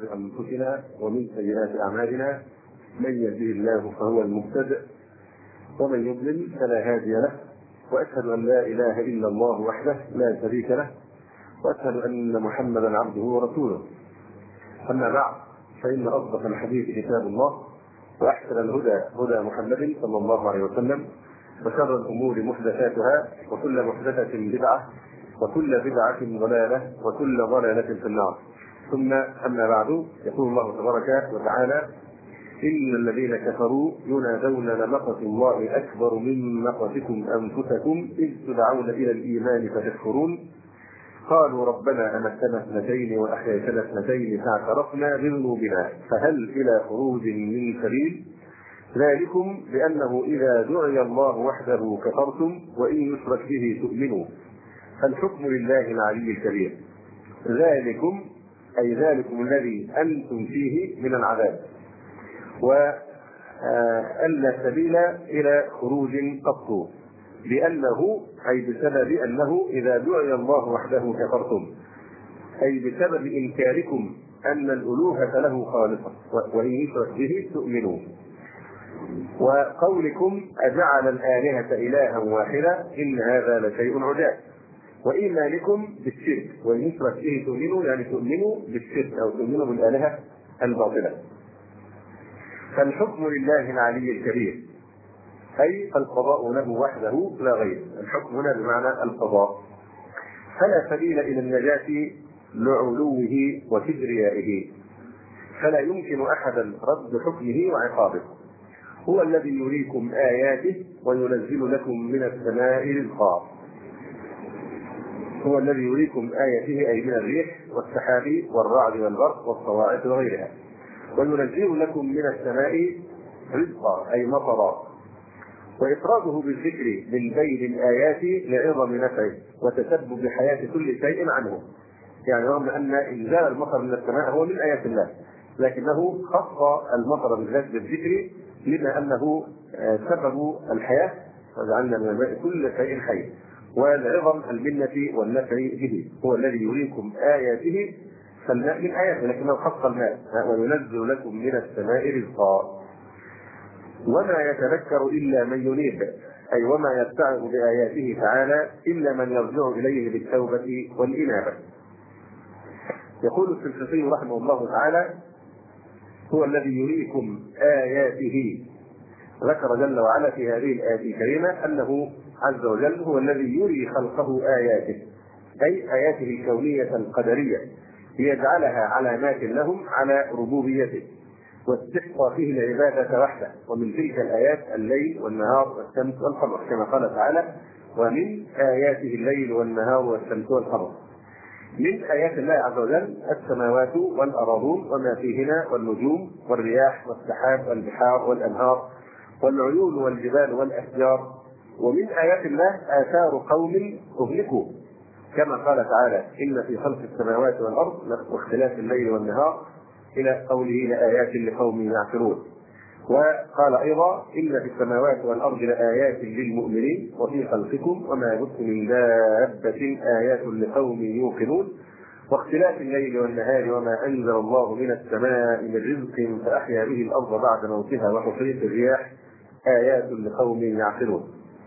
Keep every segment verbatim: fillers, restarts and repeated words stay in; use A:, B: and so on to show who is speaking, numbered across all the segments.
A: شرور أنفسنا ومن سيئات أعمالنا، من يهده الله فهو المهتدي ومن يضلل فلا هادي له، وأشهد أن لا إله إلا الله وحده لا شريك له، وأشهد أن محمدا عبده ورسوله. أما بعد، فإن أصدق الحديث كتاب الله، وأحسن الهدى هدى محمد صلى الله عليه وسلم، وشر الأمور محدثاتها، وكل محدثة بدعة، وكل بدعة ضلالة، وكل ضلالة في النار. ثم أما بعد، يقول الله تبارك وتعالى: إن الذين كفروا ينادون لمقت الله أكبر من مقتكم أنفسكم إذ تدعون إلى الإيمان فتكفرون، قالوا ربنا أمتنا اثنتين وأحييتنا اثنتين فاعترفنا بذنوبنا فهل إلى خروج من سبيل، ذلكم بأنه إذا دعي الله وحده كفرتم وإن يشرك به تؤمنوا فالحكم لله العلي الكبير. ذلكم أي ذلكم الذي أنتم فيه من العذاب، وأن سبيل إلى خروج قط، بأنه أي بسبب أنه إذا دعي الله وحده كفرتم، أي بسبب إنكاركم أن الألوهة له خالصة وإن يشرك به تؤمنوا، وقولكم أجعل الآلهة إلها واحدا إن هذا لشيء عجاب، وإيمانكم بالشرك وإن يشرك به تؤمنوا، يعني تؤمنوا بالشرك أو تؤمنوا بالآلهة الباطلة. فالحكم لله العلي الكبير، أي القضاء له وحده لا غير. الحكم هنا بمعنى القضاء، فلا سبيل إلى النجاة لعلوه وكبريائه، فلا يمكن أحدا رد حكمه وعقابه. هو الذي يريكم آياته وينزل لكم من السماء رزقا. هو الذي يريكم آياته أي من الريح والسحاب والرعد والبرق والصواعق وغيرها، وينزل لكم من السماء رزقا أي مطرا. وإفراده بالذكر من بين الآيات لعظم نفعه وتسبب حياة كل شيء عنه، يعني رغم أن إنزال المطر من السماء هو من آيات الله، لكنه خص المطر بالذات بالذكر لما أنه سبب الحياة، وجعلنا من الماء كل شيء حي، والعظم المنة والنفع به. هو الذي يريكم آياته، فالماء من آياته لكنه خص الماء، وينزل لكم من السماء رزقا. وما يتذكر إلا من ينيب، أي وما يتعظ بآياته تعالى إلا من يرجع إليه بالتوبة والإنابة. يقول السلفي رحمه الله تعالى: هو الذي يريكم آياته. ذكر جل وعلا في هذه الآية الكريمة أنه عز وجل هو الذي يري خلقه آياته، أي آياته الكونية القدرية، ليجعلها علامات لهم على ربوبيته واستحقاقه العبادة وحده. ومن تلك الآيات الليل والنهار والشمس والقمر، كما قال تعالى: ومن آياته الليل والنهار والشمس والقمر. من آيات الله عز وجل السماوات والأراضون وما فيهن والنجوم والرياح والسحاب والبحار والأنهار والعيون والجبال والأشجار. ومن آيات الله آثار قوم أهلكوا، كما قال تعالى: إن في خلق السماوات والأرض واختلاف الليل والنهار إلى قوله لآيات لقوم يعقلون. وقال أيضا: إن في السماوات والأرض لآيات للمؤمنين وفي خلقكم وما يبث من دابة آيات لقوم يوقنون واختلاف الليل والنهار وما أنزل الله من السماء من رزق فأحيا به الأرض بعد موتها وتصريف الرياح آيات لقوم يعقلون.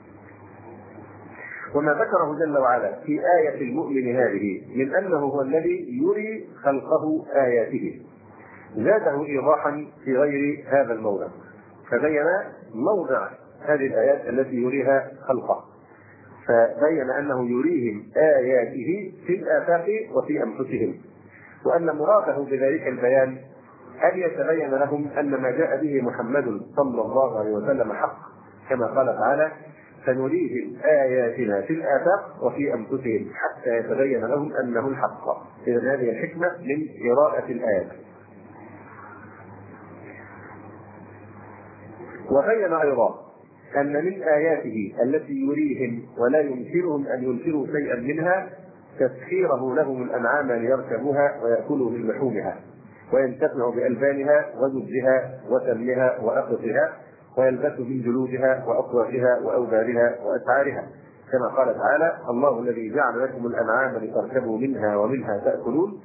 A: وما ذكره جل وعلا في آية المؤمن هذه من أنه هو الذي يري خلقه آياته، زاده إيضاحا في غير هذا الموضع، فبين موضع هذه الآيات التي يريها خلقه، فبين أنه يريهم آياته في الآفاق وفي أنفسهم، وأن مراده بذلك البيان أن يتبين لهم أن ما جاء به محمد صلى الله عليه وسلم حق، كما قال تعالى: سنريهم آياتنا في الآفاق وفي أنفسهم حتى يتبين لهم أنه الحق. إذن هذه الحكمة من قراءة الآيات. وبين أيضا أن من آياته التي يريهم ولا يمكنهم أن ينكروا شيئا منها تسخيره لهم الأنعام ليركبوها ويأكلوا من لحومها وينتفعوا بألبانها وجدها وسمها وأقصها ويلبسوا من جلودها وأصوافها وأوبارها وأسعارها، كما قال تعالى: الله الذي جعل لكم الأنعام لتركبوا منها ومنها تأكلون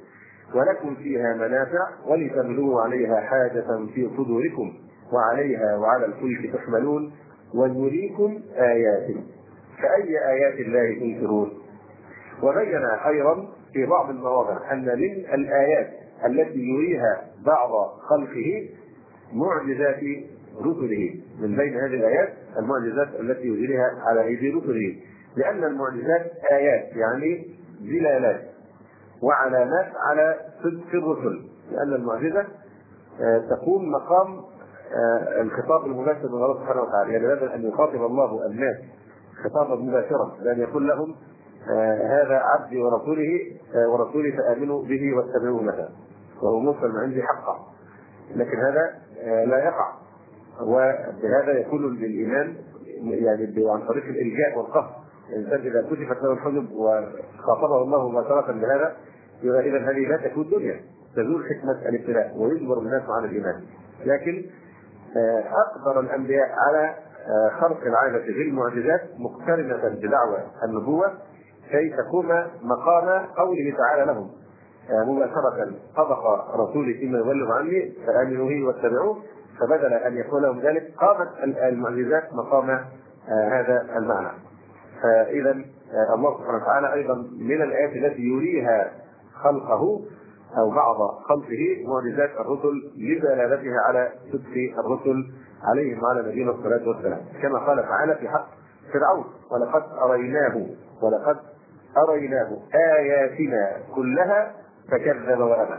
A: ولكم فيها منافع ولتبلغوا عليها حاجة في صدوركم وعليها وعلى الفلك تحملون ويريكم آياته فأي آيات الله تنكرون. وبين أيضا في بعض المواضع أن من الآيات التي يريها بعض خلقه معجزات رسله، من بين هذه الآيات المعجزات التي يريها على أيدي رسله، لأن المعجزات آيات يعني دلالات وعلامات على صدق الرسل، لأن المعجزة تقوم مقام الخطاب المباشر من الله سبحانه وتعالى، يعني بدل أن يخاطب الله الناس خطابا مباشرا بأن يقول لهم هذا عبدي ورسوله ورسولي فآمنوا به واتبعوه مثلا وهو مرسل من عندي حقا، لكن هذا لا يقع، وبهذا يكون للإيمان يعني عن طريق الإلجاء والقهر. الإنسان إذا كشفت له الحجب وخاطبه الله مباشرة بهذا يبقى إذا هذه لا تكون دنيا، تزول حكمة الابتلاء ويجبر الناس على الإيمان. لكن أقدر الأنبياء على خرق العادة في المعجزات مقترنة بدعوى النبوة كي تقوم مقام قوله تعالى لهم مباشرة صدق رسولي فيما يبلغ عني فآمنوا به واتبعوه، فبدل أن يكون لهم ذلك قامت المعجزات مقام هذا المعنى. فإذا الله سبحانه وتعالى أيضا من الآيات التي يريها خلقه أو بعض خلقه معجزات الرسل لدلالتها على صدق الرسل عليهم وعلى نبينا الصلاة والسلام، كما قال تعالى في حق فرعون ولقد أريناه ولقد أريناه آياتنا كلها فكذب وأبى.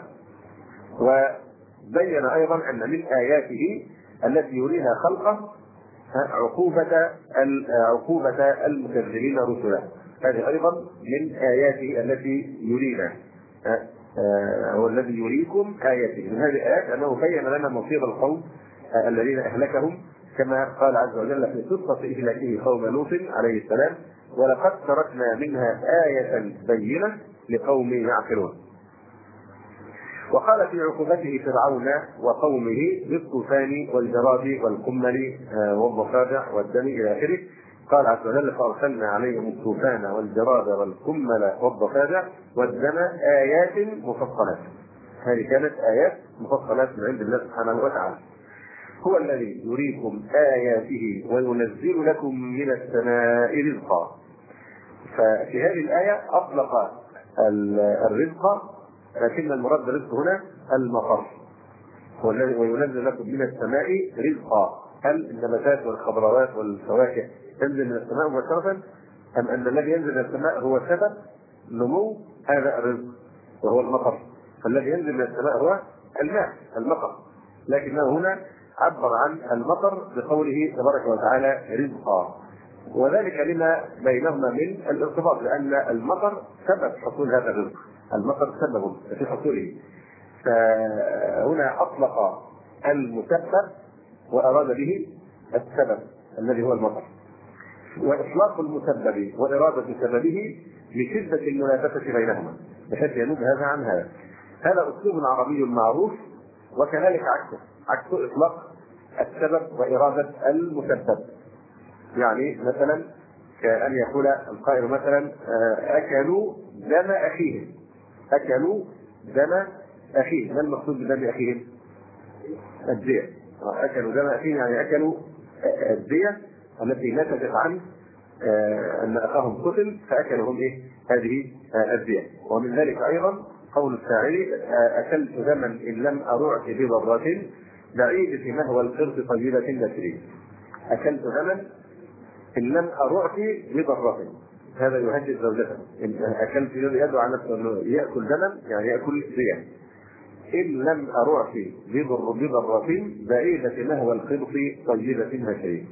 A: وبين أيضا أن من آياته التي يريها خلقه عقوبة عقوبة المكذبين رسله، هذه أيضا من آياته التي يرينا، هو الذي يريكم آياته. من هذه الآيات أنه بين لنا مصير القوم الذين أهلكهم كما قال عز وجل في قصة إهلاكه قوم لوط عليه السلام ولقد تركنا منها آية بينة لقوم يعقلون. وقال في عقوبته فرعون وقومه بالطوفان والجراد والقمل والضفادع والدم إلى آخره، قال عز وجل فأرسلنا عليهم الطوفان والجراد والقمل والضفادع والدم آيات مفصلات. هذه كانت آيات مفصلات من عند الله سبحانه وتعالى. هو الذي يريكم آياته وينزل لكم من السماء رزقا. ففي هذه الآية أطلق الرزق، لكن المراد بالرزق هنا المطر. هو الذي وينزل لكم من السماء رزقا، هل النباتات والخضروات والفواكه تنزل من السماء مباشرة أم أن الذي ينزل من السماء هو سبب نمو هذا الرزق وهو المطر؟ فالذي ينزل من السماء هو الماء المطر، لكنه هنا عبر عن المطر بقوله تبارك وتعالى رزقا، وذلك لما بينهما من الارتباط، لأن المطر سبب حصول هذا الرزق، المطر سبب في حصوله. فهنا أطلق المسبب وأراد به السبب الذي هو المطر، وإطلاق المسبب وإرادة سببه لشدة المنافسة بينهما بحيث ينوب هذا عن هذا. هذا أسلوب عربي معروف، وكذلك عكسه عكسه إطلاق السبب وإرادة المسبب. يعني مثلا كأن يقول القائل مثلا أكلوا دم أخيهم، أكلوا دم أخيهم، ما المقصود بدم أخيهم؟ الدية. أكلوا دم أخيهم يعني أكلوا الدية التي نتجت عن أن أخاهم قتل فأكلوا هم إيه؟ هذه الدية. ومن ذلك أيضا قول الشاعر أكلت دما إن لم أرعك بضرة بعيدة مهوى القرد طيبة نسري. أكلت دما إن لم أرعك بضرة، هذا يهدد زوجته. أكلت يدعو على نفسه يأكل دما يعني يأكل دية. إن لم أرعك بضرة بعيدة مهوى القرد طيبة نسري.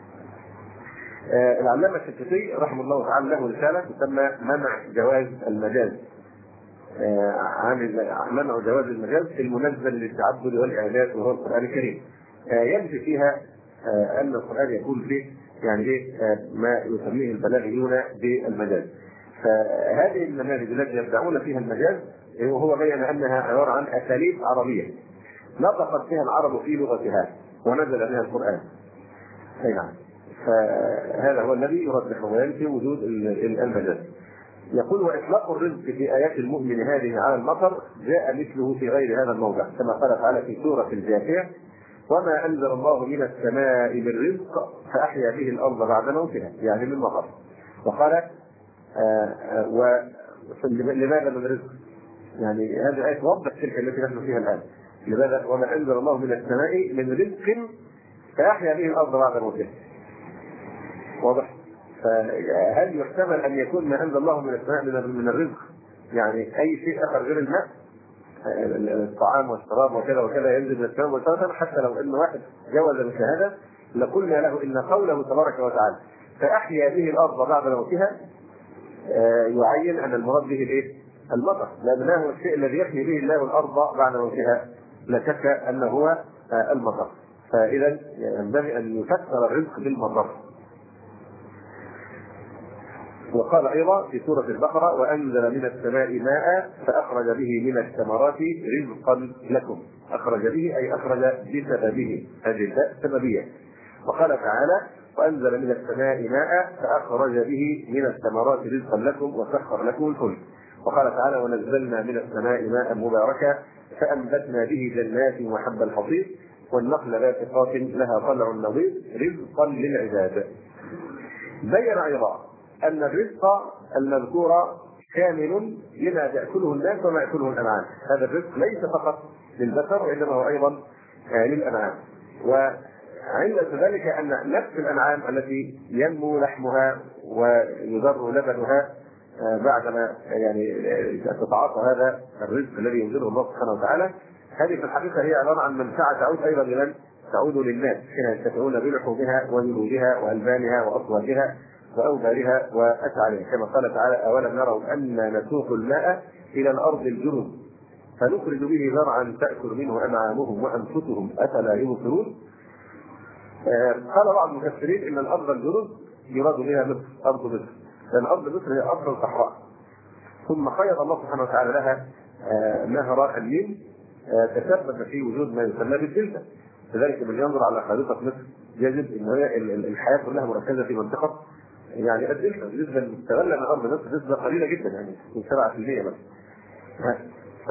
A: آه العلامة الشنقيطي رحمه الله تعالى له رسالة تسمى منع جواز المجاز، آه عن منع جواز المجاز المنزل للتعبد والإعجاز وهو القرآن الكريم. آه ينفي فيها آه أن القرآن يقول فيه يعني إيه آه ما يسميه البلاغيون بالمجاز. فهذه النماذج التي يبدعون فيها المجاز وهو بين أنها عبارة عن أساليب عربية نطقت بها العرب في لغتها ونزل بها القرآن. أي نعم. فهذا هو الذي يرجح وينفي وجود المجاز. يقول وإطلاق الرزق في آيات المؤمن هذه على المطر جاء مثله في غير هذا الموضع كما قال تعالى في سورة الجاثية وما أنزل الله من السماء من رزق فأحيا به الأرض بعد موتها يعني من مطر. وقال آآ آآ لماذا من رزق؟ يعني هذه الآية توضح تلك التي نحن فيها الآن. لماذا؟ وما أنزل الله من السماء من رزق فأحيا به الأرض بعد موتها. واضح؟ فهل يحتمل أن يكون ما أنزل الله من السماء من الرزق يعني أي شيء آخر غير الماء؟ الطعام والشراب وكذا وكذا ينزل من السماء والأرض. حتى لو أن واحد جوز مثل هذا لقلنا له إن قوله تبارك وتعالى فأحيا به الأرض بعد موتها يعين أن المراد به الإيه؟ المطر، لأن هو الشيء الذي يحيي به الله الأرض بعد موتها لا شك أنه هو المطر. فإذا ينبغي أن يفسر الرزق بالمطر. وقال أيضا في سورة البقرة وأنزل من السماء ماء فأخرج به من الثمرات رزقا لكم. أخرج به أي أخرج بسببه، هذه الباء سببية. وقال تعالى وأنزل من السماء ماء فأخرج به من الثمرات رزقا لكم وسخر لكم الفلك. وقال تعالى ونزلنا من السماء ماء مباركا فأنبتنا به جنات وحب الحصيد والنخل باسقات لها طلع نضيد رزقا للعباد. بين أيضا أن الرزق المذكور كامل لما يأكله الناس وما يأكله الأنعام. هذا الرزق ليس فقط للبشر وإنما هو أيضا للأنعام. وعند ذلك أن نفس الأنعام التي ينمو لحمها ويذر لبنها بعدما يعني تتعاطى هذا الرزق الذي ينزله الله سبحانه وتعالى، هذه في الحقيقة هي عبارة عن منفعة تعود أيضا لمن؟ تعود للناس حين ينتفعون بلحومها وجلودها وألبانها وأصواتها وأوبارها وأشعارها، كما قال تعالى أولم يروا أنا نسوق الماء إلى الأرض الجرز فنخرج به زرعا تأكل منه أنعامهم وأنفسهم أفلا يبصرون. قال بعض المفسرين إن الأرض الجرز يراد بها مصر، أرض مصر، لأن أرض مصر هي أرض الصحراء، ثم خيط الله سبحانه وتعالى لها نهر النيل تسبب في وجود ما يسمى بالدلتا. لذلك من ينظر على خريطة مصر يجد أن هي الحياة كلها مركزة في منطقة يعني الدلتا. بالنسبة للمستغلة من أرض مصر نسبة قليلة جدا يعني من سبعة بالمئة بس. ف...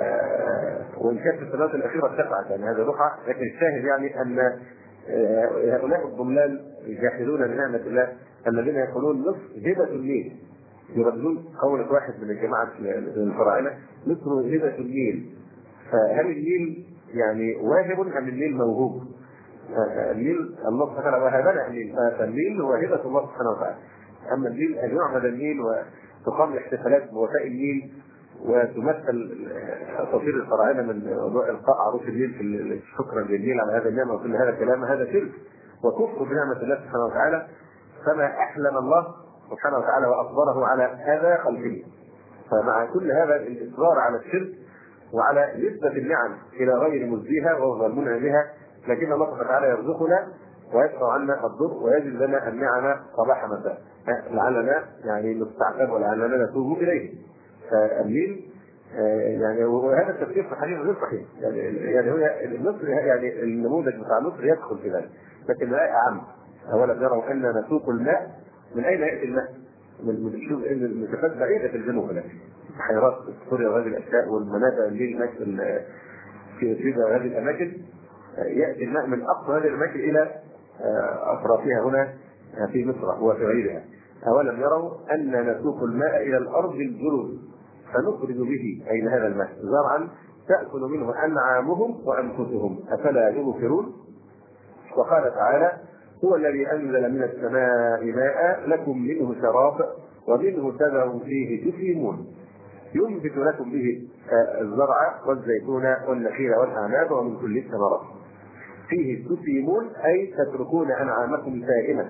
A: وإن كانت في السنوات الأخيرة ارتفعت يعني هذا رقعة، لكن الشاهد يعني أن هؤلاء الضملال الجاحدون بنعمة الله الذين يقولون مصر هبة النيل، يردون قول واحد من الجماعة الفراعنة مصر هبة النيل. فهل النيل يعني واهب أم النيل موهوب؟ النيل الله سبحانه وتعالى وهبنا النيل، فالنيل هو هبة الله سبحانه وتعالى. أما النيل أن يعبد النيل وتقام الاحتفالات بوفاء النيل وتمثل تصوير الفراعنة من إلقاء عروس النيل في شكرا للنيل على هذا النعمة وكل هذا الكلام، هذا شرك وكفر بنعمة الله سبحانه وتعالى. فما أحلم الله سبحانه وتعالى وأصبره على هذا خلقه. فمع كل هذا الإصرار على الشرك وعلى نسبة النعم إلى غير مزديها وهو المنعم بها، لكن الله سبحانه وتعالى يرزقنا ويدفع عنا الضر ويجد لنا النعم صباح مساء لعلنا يعني نستعتب ولعلنا نتوب إليه. فالنيل يعني وهذا التفسير في حديث غير صحيح يعني يعني هو مصر يعني النموذج بتاع مصر يدخل في ذلك، لكن الآية أعم. أولا يروا أن نسوق الماء، من أين يأتي الماء؟ من المسافات بعيدة في الجنوب هناك، بحيرات سوريا وهذه الأشياء والمنابع النيل هناك في في هذه الأماكن، يأتي الماء من أقصى هذه الأماكن إلى أطرافها هنا في مصر وفي غيرها. أولم يروا أن نسوق الماء إلى الأرض الجرز فنخرج به أين هذا الماء زرعا تأكل منه أنعامهم وأنفسهم أفلا يبصرون. وقال تعالى هو الذي أنزل من السماء ماء لكم منه شراب ومنه تذر فيه تسيمون ينبت لكم به الزرع والزيتون والنخيل والأعناب ومن كل الثمرات فيه تسيمون أي تتركون أنعامكم سائمة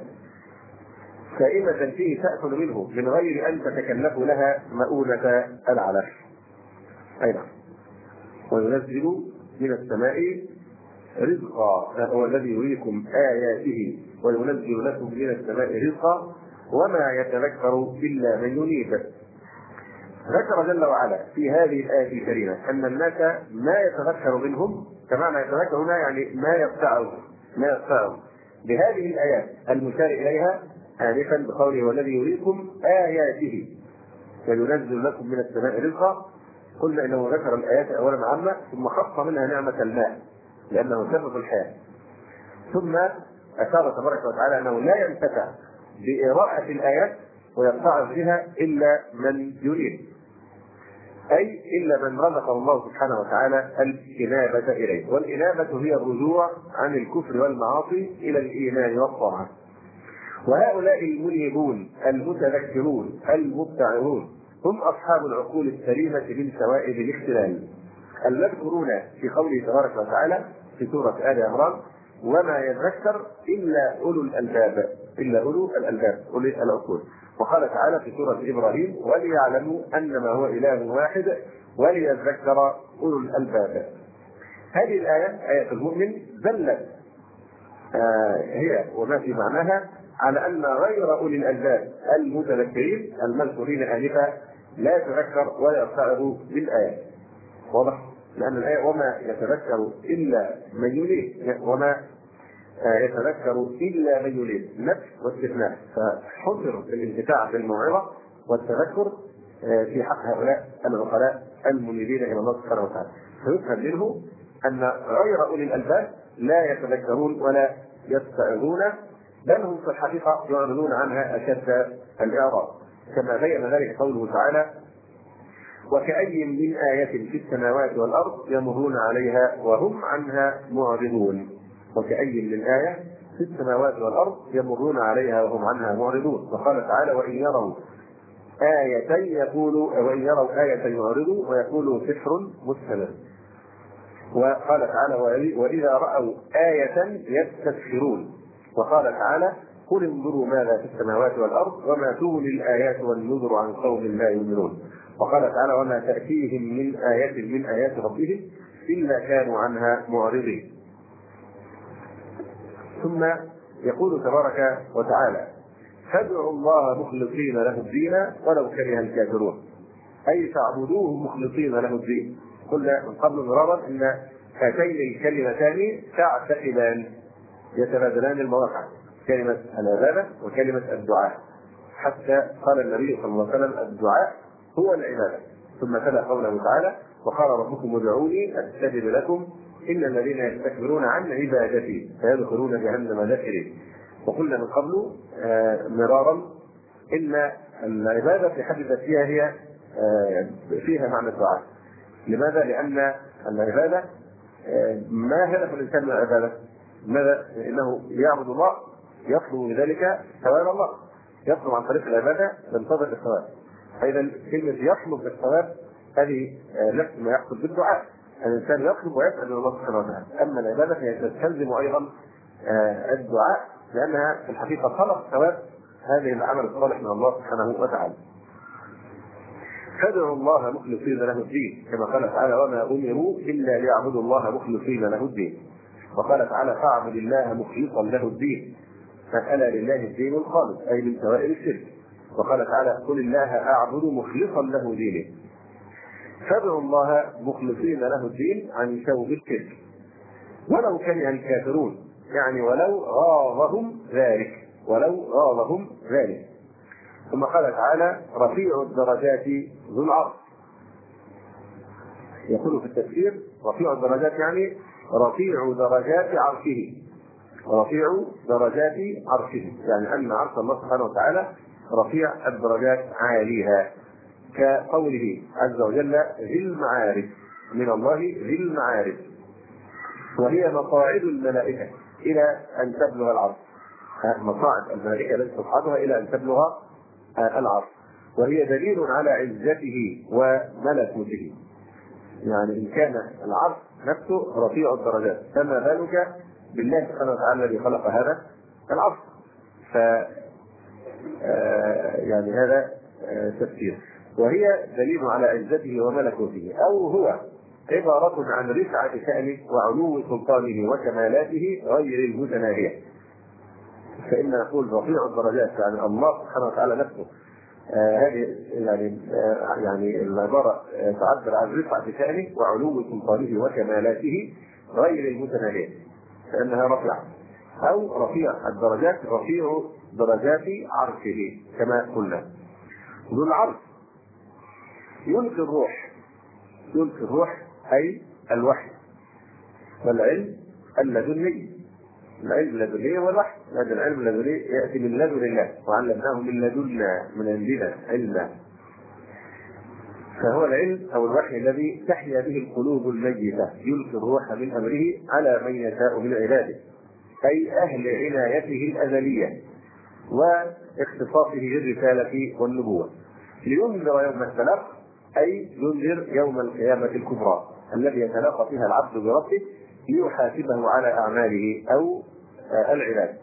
A: سائمة فيه تأكل منه من غير أن تتكلفوا لها مؤونة العلف. أيضا وينزل من السماء رزقا هو الذي يريكم آياته وينزل لكم من السماء رزقا وما يتذكر إلا من ينيب. ذكر جل وعلا في هذه الآية الكريمة أن الناس ما يتذكر منهم، كما يتذكر هنا يعني ما يقطعهم ما يقطعهم بهذه الآيات المشار إليها آنفا بقوله والذي يريكم آياته وينزل لكم من السماء رزقا. قلنا انه ذكر الايات اولا عامه ثم خص منها نعمه الماء لانه سبب الحياه، ثم اشار تبارك وتعالى انه لا ينتفع بقراءه الايات ويتعظ بها الا من يريد، اي الا من رزق الله سبحانه وتعالى الانابه اليه، والانابه هي الرجوع عن الكفر والمعاصي الى الايمان والطاعه. وهؤلاء المنيبون المتذكرون المبتعرون هم اصحاب العقول السليمه من سوائد الاختلال المذكورون في قوله تبارك وتعالى في سوره ال عمران: وما يذكر الا اولو الالباب، الا اولو الالباب اولي العقول. وقال تعالى في سوره ابراهيم: وليعلموا انما هو اله واحد وليذكر اولو الالباب. هذه الايه ايه المؤمن دلت آه هي وما في معناها على ان غير اولي الالباب المتذكرين المذكورين انفا لا يتذكر ولا يرتعظ بالايات. واضح؟ لان الايه وما يتذكر الا من يريد، وما يتذكر الا من يريد نفس واستثناء، فحصر الانتفاع بالموعظه والتذكر في حق هؤلاء العقلاء المنيبين الى الله سبحانه وتعالى. فيفهم منه ان غير اولي الالباب لا يتذكرون ولا يتعظون، بل هم في الحقيقه يعرضون عنها اشد الاعراض، كما بين ذلك قوله تعالى: وكأي من آية في السماوات والأرض يمرون عليها وهم عنها معرضون. وكأي من آية في السماوات والأرض يمرون عليها وهم عنها معرضون. وقال تعالى: وإن يروا آية يقولوا وإن يروا آية يعرضوا ويقولوا سحر مستمر. وقال تعالى: وإذا رأوا آية يستسخرون. وقال تعالى: قل انظروا ماذا في السماوات والأرض وما تغني الآيات والنذر عن قوم لا يؤمنون. وقال تعالى: وما تأتيهم من آية من آيات ربهم إلا كانوا عنها معرضين. ثم يقول تبارك وتعالى: فادعوا الله مخلصين له الدين ولو كره الكافرون، أي تعبدوه مخلصين له الدين. قلنا من قبل مرارا أن هاتين الكلمتان تعتقدان يتبادلان المواقع، كلمة العبادة وكلمة الدعاء، حتى قال النبي صلى الله عليه وسلم: الدعاء هو العبادة. ثم تلا قوله تعالى: وقال ربكم ادعوني استجب لكم ان الذين يستكبرون عن عبادتي سيدخلون جهنم داخرين. وقلنا من قبل آه مرارا ان العبادة في حد ذاتها هي آه فيها معنى الدعاء. لماذا؟ لان العبادة آه ما هدف الانسان من العبادة؟ ماذا؟ انه يعبد الله يطلب بذلك ثواب الله، يطلب عن طريق العبادة ينتظر الثواب. فإذا كلمة يطلب الثواب هذه نفس ما يحصل بالدعاء، الإنسان يطلب ويسأل الله سبحانه وتعالى. أما العبادة فهي تستلزم أيضا الدعاء، لأنها في الحقيقة طلب ثواب هذه العمل الصالح من الله سبحانه وتعالى. فادعوا الله مخلصين له الدين، كما قال تعالى: وما أمروا إلا ليعبدوا الله مخلصين له الدين. وقال تعالى: فاعبد الله مخلصا له الدين، فألا لله الدين الخالص، أي من سوائر الشرك. وقال تعالى: قل الله أعبد مخلصا له دينه. فادعوا الله مخلصين له الدين عن شوب الشرك ولو كره الكافرون، يعني ولو غاضهم ذلك، ولو غاضهم ذلك. ثم قال تعالى: رفيع الدرجات ذو العرش. يقول في التفسير: رفيع الدرجات يعني رفيع درجات عرشه، رفيع درجات عرشه، يعني أن عرش الله سبحانه وتعالى رفيع الدرجات عاليها، كقوله عز وجل: ذي المعارف، من الله ذي المعارف، وهي مقاعد الملائكة إلى أن تبلغ العرش. مصاعد الملائكة التي تصعدها إلى أن تبلغ العرش، وهي دليل على عزته وملكوته. يعني إن كان العرش نفسه رفيع الدرجات، فما بالك بالله سبحانه وتعالى الذي خلق هذا العرش. ف آه يعني هذا آه تفسير. وهي دليل على عزته وملكوته، أو هو عبارة عن رفعة شأنه وعلو سلطانه وكمالاته غير المتناهية. فإن نقول رفيع الدرجات يعني الله سبحانه وتعالى نفسه. هذه آه يعني آه يعني العبارة آه تعبر عن رفعة شأنه وعلو سلطانه وكمالاته غير المتناهية، فإنها رفيعة. أو رفيع الدرجات رفيع درجات عرشه كما قلنا. ذو العرش يلقي الروح. يلقي الروح أي الوحي، والعلم اللدني. العلم اللدني هو الوحي، هذا العلم اللدني يأتي من لدن الله، وعلمناه من لدنا من عندنا علما. فهو العلم أو الوحي الذي تحيا به القلوب الميتة، يلقي الروح من أمره على من يشاء من عباده، أي أهل عنايته الأزلية واختصاصه بالرسالة والنبوة، لينذر يوم التلاق، أي ينذر يوم القيامة الكبرى الذي يتلاقى فيها العبد بربه ليحاسبه على أعماله أو العباد.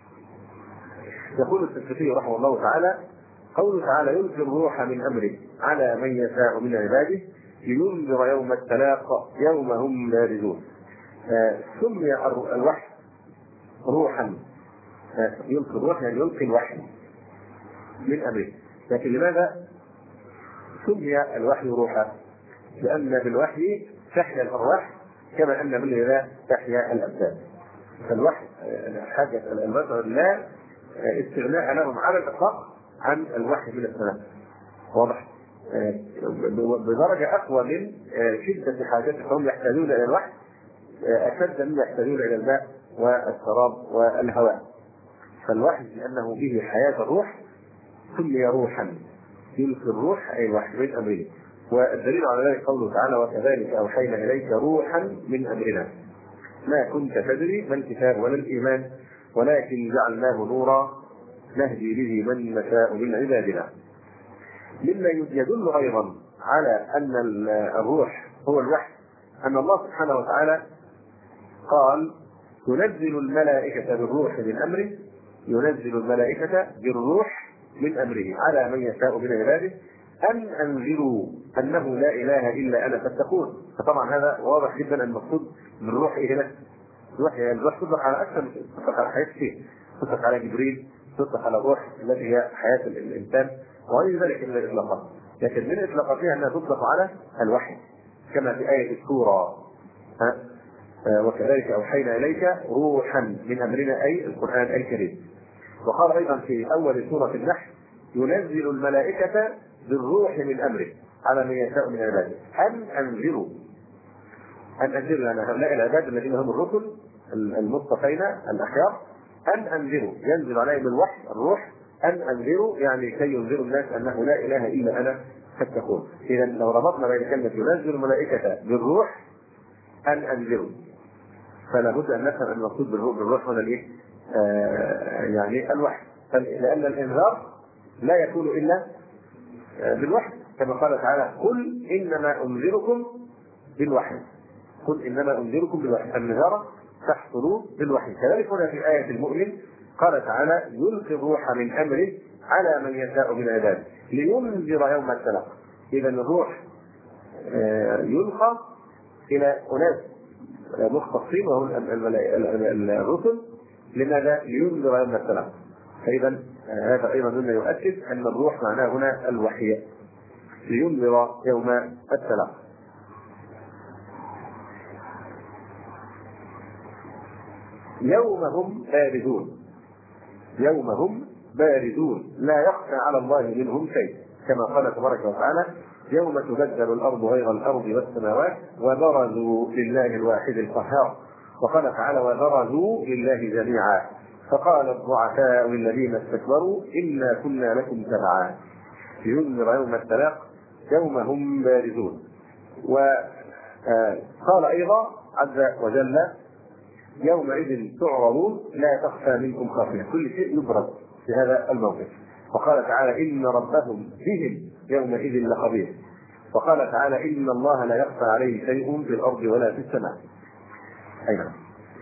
A: يقول السكرتي رحمه الله تعالى: قوله تعالى يلقي الروح من أمره على من يشاء من عباده لينذر يوم التلاق يوم هم بارزون. سمي الوحي روحا، يلقي الروح يعني يلقي الوحي من أمره. لكن لماذا سمي الوحي روحا؟ لأن بالوحي تحيا الأرواح كما أن بالغذاء تحيا الأبدان. فالوحي حاجة البشر لا استغناء لهم على الإطلاق عن الوحي من السماء، واضح؟ بدرجة أقوى من شدة حاجتهم، يحتاجون إلى الوحي أشد مما يحتاجون إلى الماء والشراب والهواء. فالوحي لأنه به حياة الروح سمي روحا، يلقي الروح أي الوحي من أمره. والدليل على ذلك قوله تعالى: وكذلك أوحينا إليك روحا من أمرنا ما كنت تدري ما الكتاب ولا الإيمان ولكن جعلناه نورا نهدي به من نشاء من عبادنا. مما يدل أيضا على أن الروح هو الوحي أن الله سبحانه وتعالى قال: ينزل الملائكة بالروح من أمره، ينزل الملائكة بالروح من أمره على من يشاء من عباده أن أنذروا أنه لا إله إلا أنا فاتقون. فطبعا هذا واضح جدا أن المقصود بالروح إيه هنا؟ الروح يعني الروح تطلق على أكثر من تطلق على حياة شيء، تطلق على جبريل، تطلق على الروح التي هي حياة الإنسان وغير ذلك من الإطلاقات. لكن من إطلاقاتها أنها تطلق على الوحي كما في آية السورة: وكذلك أوحينا إليك روحا من أمرنا أي القرآن الكريم. وقال أيضا في أول سورة النحل: ينزل الملائكة بالروح من أمره على من يشاء من عباده أن أنذروا. أن أنذروا يعني هؤلاء العباد الذين هم الرسل المصطفين الأخيار، أن أنذروا ينزل عليهم الوحي الروح أن أنذروا يعني كي ينذروا الناس أنه لا إله إلا أنا فاتقون. إذا لو ربطنا بين كلمة ينزل الملائكة بالروح أن أنذروا فلا بد أن نفهم أن المقصود بالروح هنا الإيه؟ آه يعني الوحي، لأن الإنذار لا يكون إلا بالوحي كما قال تعالى: قل إنما أنذركم بالوحي. قل إنما أنذركم بالوحي، النذارة تحصل بالوحي. كذلك هنا في آية المؤمن قال تعالى: يلقي الروح من أمره على من يشاء من عباده لينذر يوم التلاق. إذا الروح يلقى إلى أناس مختصين وهم الرسل. لماذا؟ لينذر يوم التلاق. فإذا هذا أيضا مما يؤكد أن الروح معناه هنا الوحي، لينذر يوم التلاق. يوم هم باردون، يوم هم باردون لا يخفى على الله منهم شيء، كما قال تبارك وتعالى: يوم تبدل الأرض غير الأرض والسماوات وبرزوا لله الواحد القهار. وقال تعالى: وبرزوا لله جميعا فقال الضعفاء للذين استكبروا إنا كنا لكم تبعا لينذر يوم التلاق يوم هم باردون. وقال أيضا عز وجل: يومئذ تعرضون لا تخفى منكم خافية. كل شيء يبرز في هذا الموقف. وقال تعالى: إن ربهم بهم يومئذ لخبير. وقال تعالى: إن الله لا يخفى عليه شيء في الأرض ولا في السماء. أيضا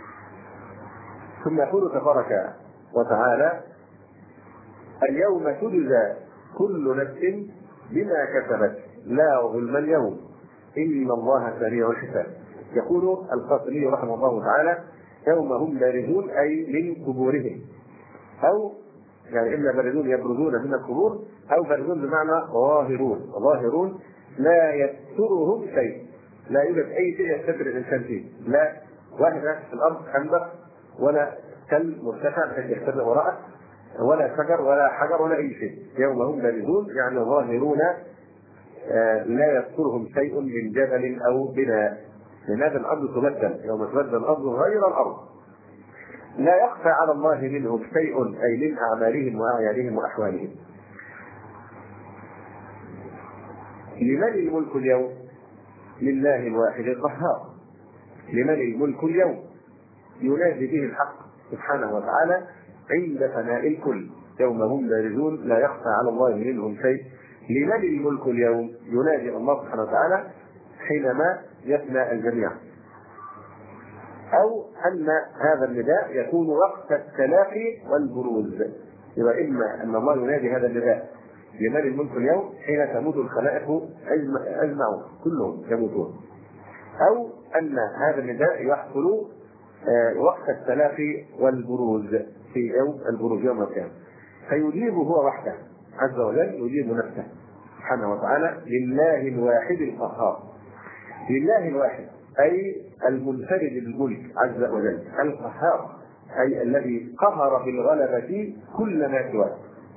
A: ثم يقول تبارك وتعالى: اليوم تجزى كل نفس بما كسبت لا ظلم اليوم إن الله سريع الحساب. يقول القاسمي رحمه الله تعالى: يوم هم باردون أي من قبورهم، أو يعني إما باردون يبرزون من القبور، أو باردون بمعنى ظاهرون. ظاهرون لا يسترهم شيء، لا يوجد أي شيء يستتر الإنسان فيه، لا واحدة في الأرض خندق ولا كلب مرتفع بحيث يختبئ وراءه ولا شجر ولا حجر ولا أي شيء. يوم هم باردون يعني ظاهرون لا يذكرهم شيء من جبل أو بناء، لأن هذا الأرض تبدل، يوم تبدل الأرض غير الأرض. لا يخفى على الله منهم شيء، أي من أعمالهم وأعيانهم وأحوالهم. لمن الملك اليوم؟ لله الواحد القهار. لمن الملك اليوم؟ ينادي به الحق سبحانه وتعالى عند فناء الكل، يوم هم بارزون لا يخفى على الله منهم شيء. لمن الملك اليوم؟ ينادي الله سبحانه وتعالى حينما يفنى الجميع. أو أن هذا النداء يكون وقت التلاقي والبروز، يبقى إما أن الله ينادي هذا النداء لمن الملك اليوم حين تموت الخلائق أجمعون كلهم يموتون، أو أن هذا النداء يحصل وقت التلاقي والبروز في يوم البروز يوم القيامة، فيجيب هو وحده عز وجل، يجيب نفسه سبحانه وتعالى لله الواحد القهار. لله الواحد أي المنفرد بالملك عز وجل، القهار أي الذي قهر بالغلبة كل ما سواه.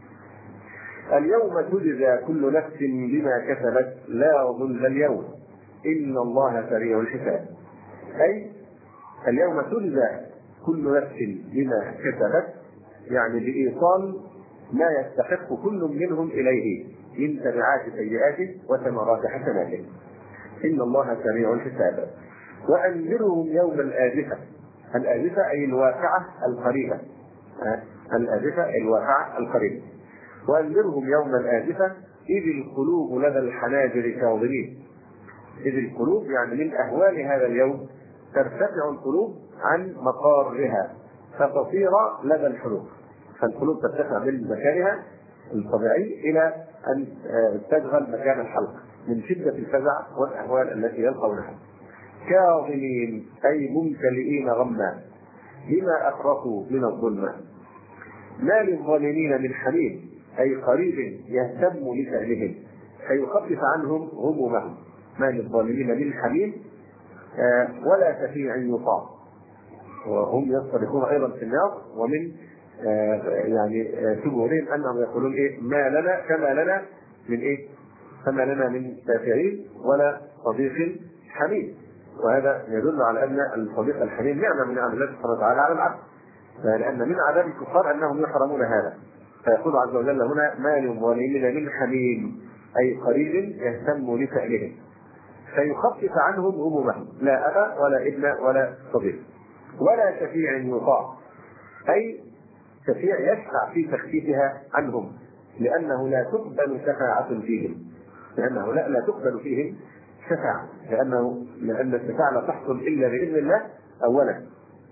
A: اليوم تجزى كل نفس بما كسبت لا ظلم اليوم إن الله سريع الحساب. أي اليوم تجزى كل نفس بما كسبت، يعني بإيصال ما يستحق كل منهم إليه من تبعات سيئاته وثمرات حسناته، إن الله سريع الحساب. وأنذرهم يوم الآزفة. الآزفة أي الواقعة القريبة، الآزفة الواقعة القريبة. وأنذرهم يوم الآزفة إذ القلوب لدى الحناجر كاظمين. إذ القلوب يعني من أهوال هذا اليوم ترتفع القلوب عن مقارها فتصير لدى الحلوق، فالقلوب ترتفع من مكانها الطبيعي إلى أن تشغل مكان الحلق من شدة الفزع والأهوال التي يلقونها. كاظمين أي ممتلئين غما بما أخرجوا من الظلمة. ما للظالمين من حميم أي قريب يهتم لشأنهم فيخفف عنهم همومهم. ما للظالمين من حميم آه ولا شفيع يطاع، وهم يصطرخون أيضا في النار. ومن آه يعني شبههم آه أنهم يقولون إيه ما لنا كما لنا من إيه فما لنا من شافعين ولا صديق حميم. وهذا يدل على أن الصديق الحميم نعمة من نعم الله سبحانه وتعالى على العبد، لأن من عذاب الكفار أنهم يحرمون هذا. فيقول عز وجل هنا ما للظالمين من حميم أي قريب يهتم لفعلهم فيخفف عنهم همومهم، لا أبا ولا ابن ولا صديق. ولا شفيع يطاع أي شفيع يشفع في تخفيفها عنهم، لأنه لا تقبل شفاعة فيهم، لأنه لا, لا تقبل فيهم شفاعة، لأنه لأن الشفاعة لا تحصل إلا بإذن الله أولا،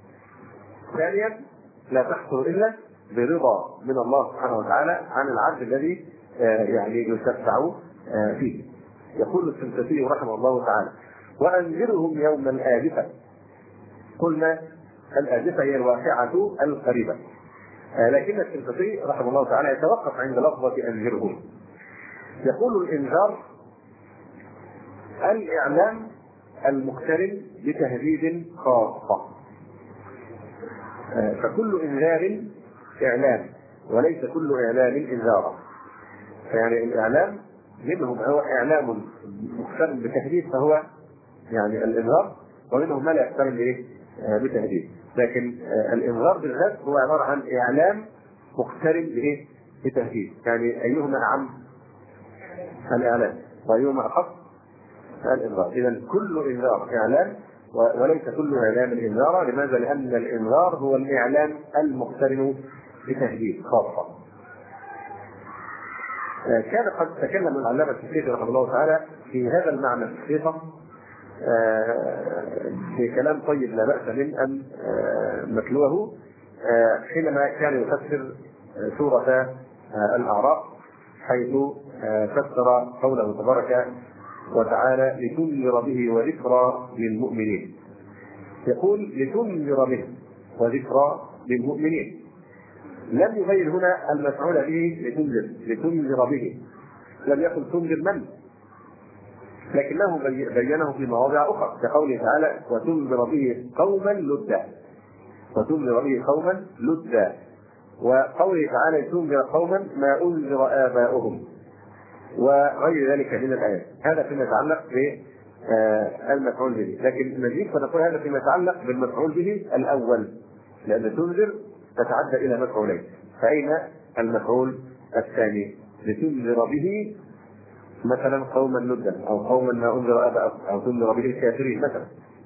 A: ثانيا لا تحصل إلا برضا من الله سبحانه وتعالى عن العبد الذي يعني يشفع فيه. يقول السنتسي رحمه الله تعالى وأنذرهم يوم الآزفة. قلنا الآزفة هي الواقعة القريبة، لكن السنتسي رحمه الله تعالى يتوقف عند لفظة أنذرهم. يقول الإنذار الإعلام المقترن بتهديد خاصة، فكل إنذار إعلام وليس كل إعلام إنذارا. يعني الإعلام منهم هو إعلام مقترن بتهديد فهو يعني الإنذار، ومنهم ما لا يقترن بإيه بتهديد، لكن الإنذار بالذات هو عبارة عن إعلام مقترن بإيه بتهديد. يعني أيهما أعم؟ الإعلام، وأيهما أخص؟ الإنذار. إذا كل إنذار إعلام وليس كل إعلام إنذارا. لماذا؟ لأن الإنذار هو الإعلام المقترن بتهديد خاصة. كان قد تكلم العلامة الشيخ رحمه الله تعالى في هذا المعنى الحقيقة في كلام طيب لا بأس من أن نتلوه حينما كان يفسر سورة الأعراف، حيث فسر قوله تبارك وتعالى لتنذر به وذكرى للمؤمنين. يقول لتنذر به وذكرى للمؤمنين، لم يبين هنا المفعول به لتنذر لتنذر به، لم يقل تنذر من، لكنه بينه في مواضع أخرى كقوله تعالى وتنذر به قوما لدا، وتنذر به قوما لدا، وقوله تعالى تنذر قوما ما أنذر آباؤهم. وغير ذلك من الآيات. هذا فيما يتعلق بالمفعول به، لكن نزيد فنقول هذا فيما يتعلق بالمفعول به الأول، لأن تنذر تتعدى إلى مفعولين. فأين المفعول الثاني؟ لتنذر به مثلا قوما لدا، أو قوما ما أنذر آباءهم، أو تنذر به الكافرين مثلا.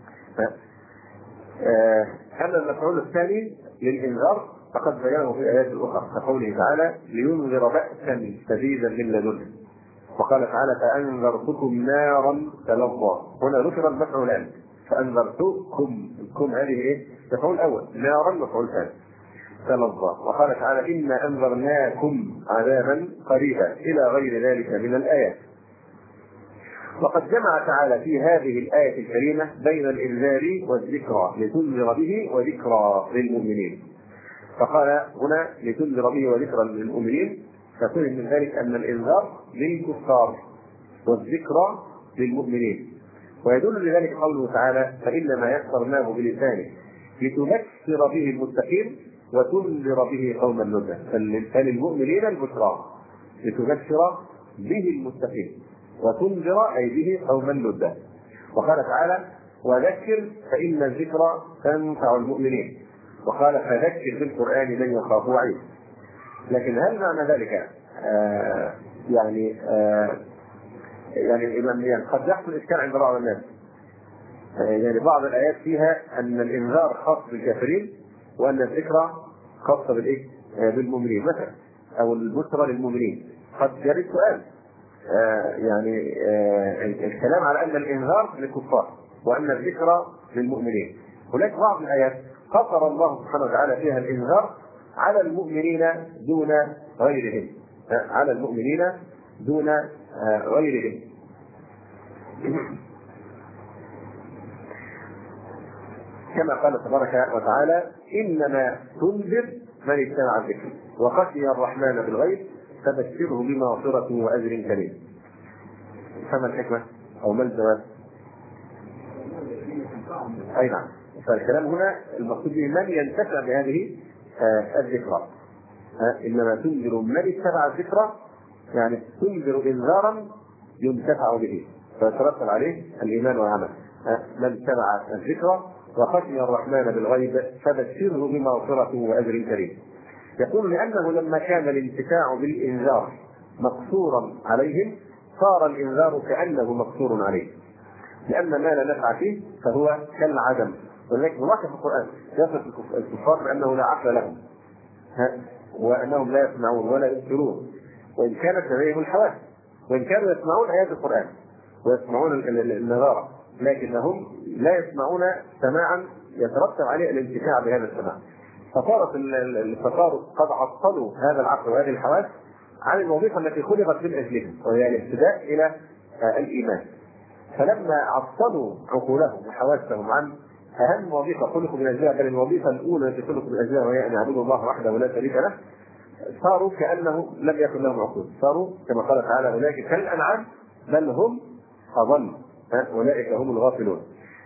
A: أما المفعول الثاني للإنذار فقد بيانه في آيات أخرى، كقوله تعالى لينذر بأسا شديدا من لدنه، وقال تعالى فأنذرتكم نارا تلظى. هنا ذكر المفعولان، فأنذرتكم، الكم هذه إيه؟ مفعول أول، نارا مفعول ثاني، تلظى. وقال تعالى إنا أنذرناكم عذابا قريبا إلى غير ذلك من الآيات. وقد جمع تعالى في هذه الآية الكريمة بين الإنذار والذكرى، لتنذر به وذكرى للمؤمنين. فقال هنا لتنذر به وذكرى للمؤمنين، ففهم من ذلك أن الإنذار للكفار والذكرى للمؤمنين. ويدل لذلك قوله تعالى فإنما يسرناه بلسانه لتبشر به المتقين وتنذر به قوما لدا. فللمؤمنين البشرى لتبشر به المتقين وتنذر أي به قوما لدا. وقال تعالى وذكر فإن الذكرى تنفع المؤمنين، وقال فذكر بالقرآن من يخاف وعيد. لكن هل معنى ذلك آه يعني آه يعني الإمام يعني قد يحصل إشكال عند بعض الناس، آه يعني بعض الآيات فيها أن الإنذار خاص بالكافرين وأن الذكرى خاصة بالإيه؟ آه بالمؤمنين مثلا، أو البشرى للمؤمنين. قد يرد سؤال آه يعني آه الكلام على أن الإنذار للكفار وأن الذكرى للمؤمنين. هناك بعض الآيات قصر الله سبحانه وتعالى فيها الإنذار على المؤمنين دون غيرهم، على المؤمنين دون غيرهم. كما قال تبارك وتعالى إنما تنذر من اتبع الذكر وخشي الرحمن بالغيب فبشره بمغفرة وأجر كريم. فما الحكمة أو ما الجواب؟ أي نعم، فالكلام هنا المقصود به من ينتفع بهذه آه الذكرى. آه إنما تنذر من اتبع الذكرى، يعني تنذر إنذارا ينتفع به فيترتب عليه الإيمان والعمل. آه من اتبع الذكرى وخشي الرحمن بالغيب فبشره بمغفرة وأجر كريم. يقول لأنه لما كان الانتفاع بالإنذار مقصورا عليهم صار الإنذار كأنه مقصور عليه، لأن ما لا نفع فيه فهو كالعدم. ولذلك نلاحظ في القرآن يصف الكفار بأنه لا عقل لهم وأنهم لا يسمعون ولا يبصرون، وإن كانت لديهم الحواس، وإن كانوا يسمعون آيات القرآن ويسمعون النظارة، لكنهم لا يسمعون سماعا يترتب عليه الانتفاع بهذا السماع. فصارت الكفار قد عطلوا هذا العقل وهذه الحواس عن الوظيفة التي خلقت من أجلهم، وهي الاهتداء إلى الإيمان. فلما عطلوا عقولهم وحواسهم عن أهم وظيفة خلقوا من أجلها، بل الوظيفة الأولى التي خلقوا من أجلها وهي أن يعبدوا الله وحده ولا شريك له، صاروا كأنه لم يكن لهم عقول، صاروا كما قال تعالى أولئك كالأنعام بل هم أضل، أولئك هم الغافلون.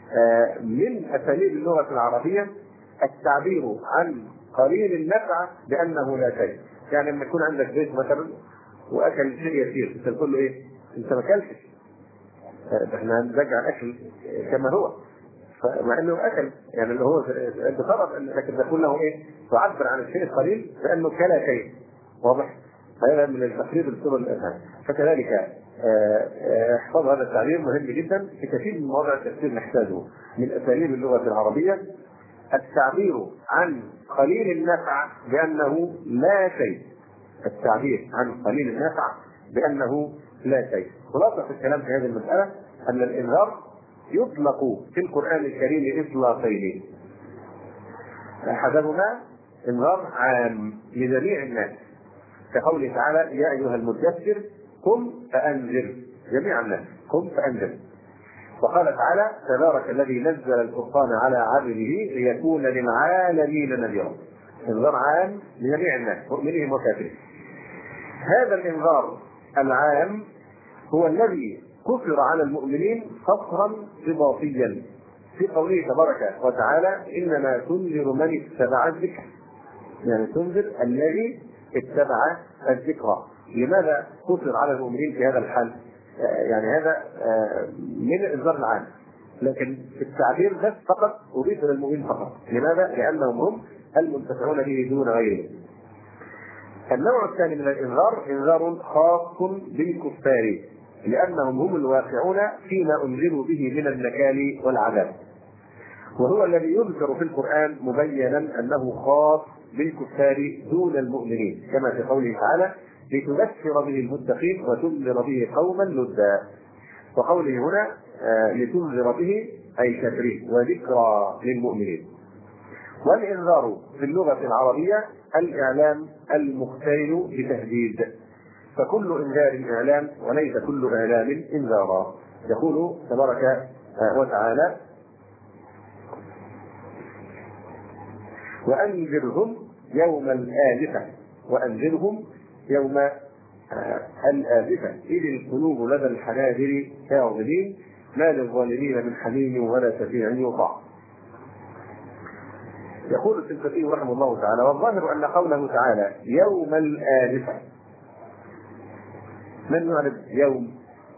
A: من أساليب اللغة العربية التعبير عن قليل النفع بأنه لا شيء. يعني لما يكون عندك بيت مثلا وأكل شيء يسير تقول له إيه؟ أنت ما أكلتش، احنا هنرجع الاكل كما هو، مع انه اكل يعني اللي هو بغرض انك تقول له ايه؟ تعبر عن الشيء القليل بانه كلا شيء، واضح؟ هذا من التقريب الصوره الاذهان. فكذلك احفظ هذا التعبير مهم جدا في كثير من مواضع التفسير نحتاجه من اساليب اللغه العربيه، التعبير عن قليل النفع بانه لا شيء. التعبير عن قليل النفع بانه لا شيء. خلاصة الكلام في هذه المسألة أن الإنذار يطلق في القرآن الكريم إطلاقين. أحدهما إنذار عام لجميع الناس كقوله تعالى يا أيها المدثر قم فأنذر، جميع الناس قم فأنذر. وقال تعالى تبارك الذي نزل الفرقان على عبده ليكون للعالمين نذيرا. إنذار عام لجميع الناس مؤمنهم وكافرهم. هذا الإنذار العام هو الذي كفر على المؤمنين قصرا إضافيا في قوله تبارك وتعالى إنما تنذر من اتبع الذكر، يعني تنذر الذي اتبع الذكر لماذا قصر على المؤمنين في هذا الحال؟ يعني هذا من الإنذار العام، لكن في التعبير بس فقط أضيف للمؤمنين فقط. لماذا؟ لأنهم هم المنتفعون به دون غيرهم. النوع الثاني من الإنذار إنذار خاص بالكفار، لأنهم هم الواقعون فيما أنذروا به من النكال والعذاب، وهو الذي يذكر في القرآن مبينا أنه خاص بالكفار دون المؤمنين، كما في قوله تعالى: لتبشر به المتقين وتنذر به قوما لدا. وقوله هنا آه لتنذر به أي كافرين وذكرى للمؤمنين. والإنذار في اللغة العربية الإعلام المقترن بتهديد، فكل إنذار إعلام وليس كل إعلام إنذارا. يقول تبارك وتعالى: وأنذرهم يوم الآزفة، وأنذرهم يوم الآزفة إذ القلوب لدى الحناجر كاظمين ما للظالمين من حميم ولا شفيع يطاع. يقول السلفي رحمه الله تعالى: والظاهر أن قوله تعالى يوم الآزفة، من يعرف يوم؟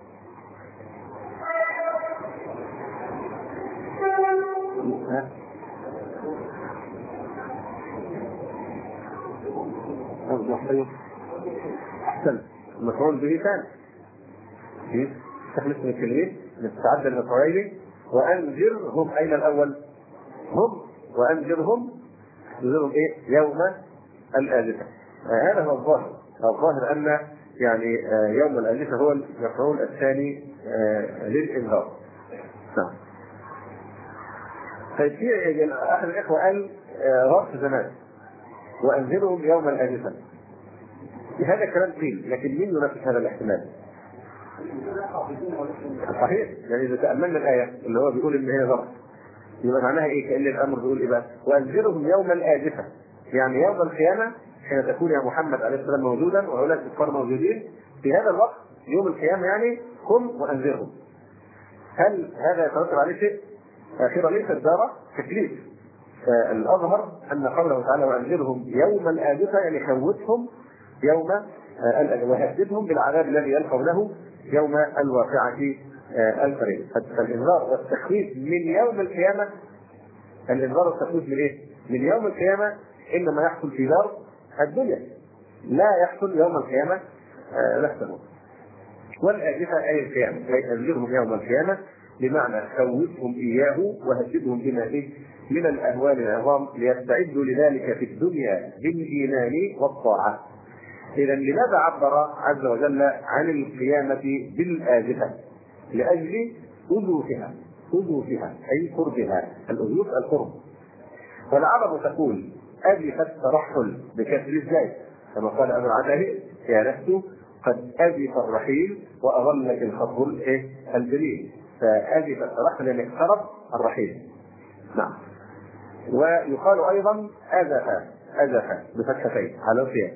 A: أحسن، المفعول به ثاني تخلص من الكلمة نتعدى المفعولين. وأنذرهم أين الأول؟ هم، وأنذرهم انذرهم إيه؟ يوم الآزفة. آه هذا هو الظاهر. الظاهر أن يعني آه يوم الآزفة هو المفعول الثاني آه للإنذار. نعم. ففي أحد الإخوة قال ظرف آه زمان وأنذرهم يوم الآزفة. هذا كلام قيل، لكن مين ينفذ هذا الاحتمال؟ صحيح، يعني إذا تأملنا الآية اللي هو بيقول إن هي ظرف، يبقى معناها إيه؟ كأن الأمر بيقول إيه بقى؟ وأنذرهم يوم الآزفة، يعني يوم القيامة حين تكون يا محمد عليه السلام موجودا وهؤلاء الكفار موجودين في هذا الوقت، يوم القيامة يعني قم وأنذرهم. هل هذا يترتب عليه شيء؟ آخرة ليس الدار تكليف. فالأظهر أن قوله تعالى وأنذرهم يوم الآزفة يعني خوفهم يوم وهددهم بالعذاب الذي يلقونه يوم الواقعة القريبة. فالإنذار والتخويف من يوم القيامة، الإنذار والتخويف من إيه؟ من يوم القيامة إنما يحصل في دار الدنيا، لا يحصل يوم القيامة نفسه. والآزفة أي القيامة، أي أنذرهم يوم القيامة بمعنى خوفهم إياه وهددهم بما فيه من الأهوال العظام ليستعدوا لذلك في الدنيا بالإيمان والطاعة. إذا لماذا عبر عز وجل عن القيامة بالآزفة؟ لأجل أزوفها، أزوفها أي قربها، الأزوف القرب. والعرب تقول أزف الترحل بكسر الزاي، كما قال أبو العتاهي: يا نفس قد أزف الرحيل وأظلك الخطب الجليل. فأزف الترحل يعني اقترب الرحيل. نعم. ويقال أيضا أزف، أزف بفتحتين على الفيل.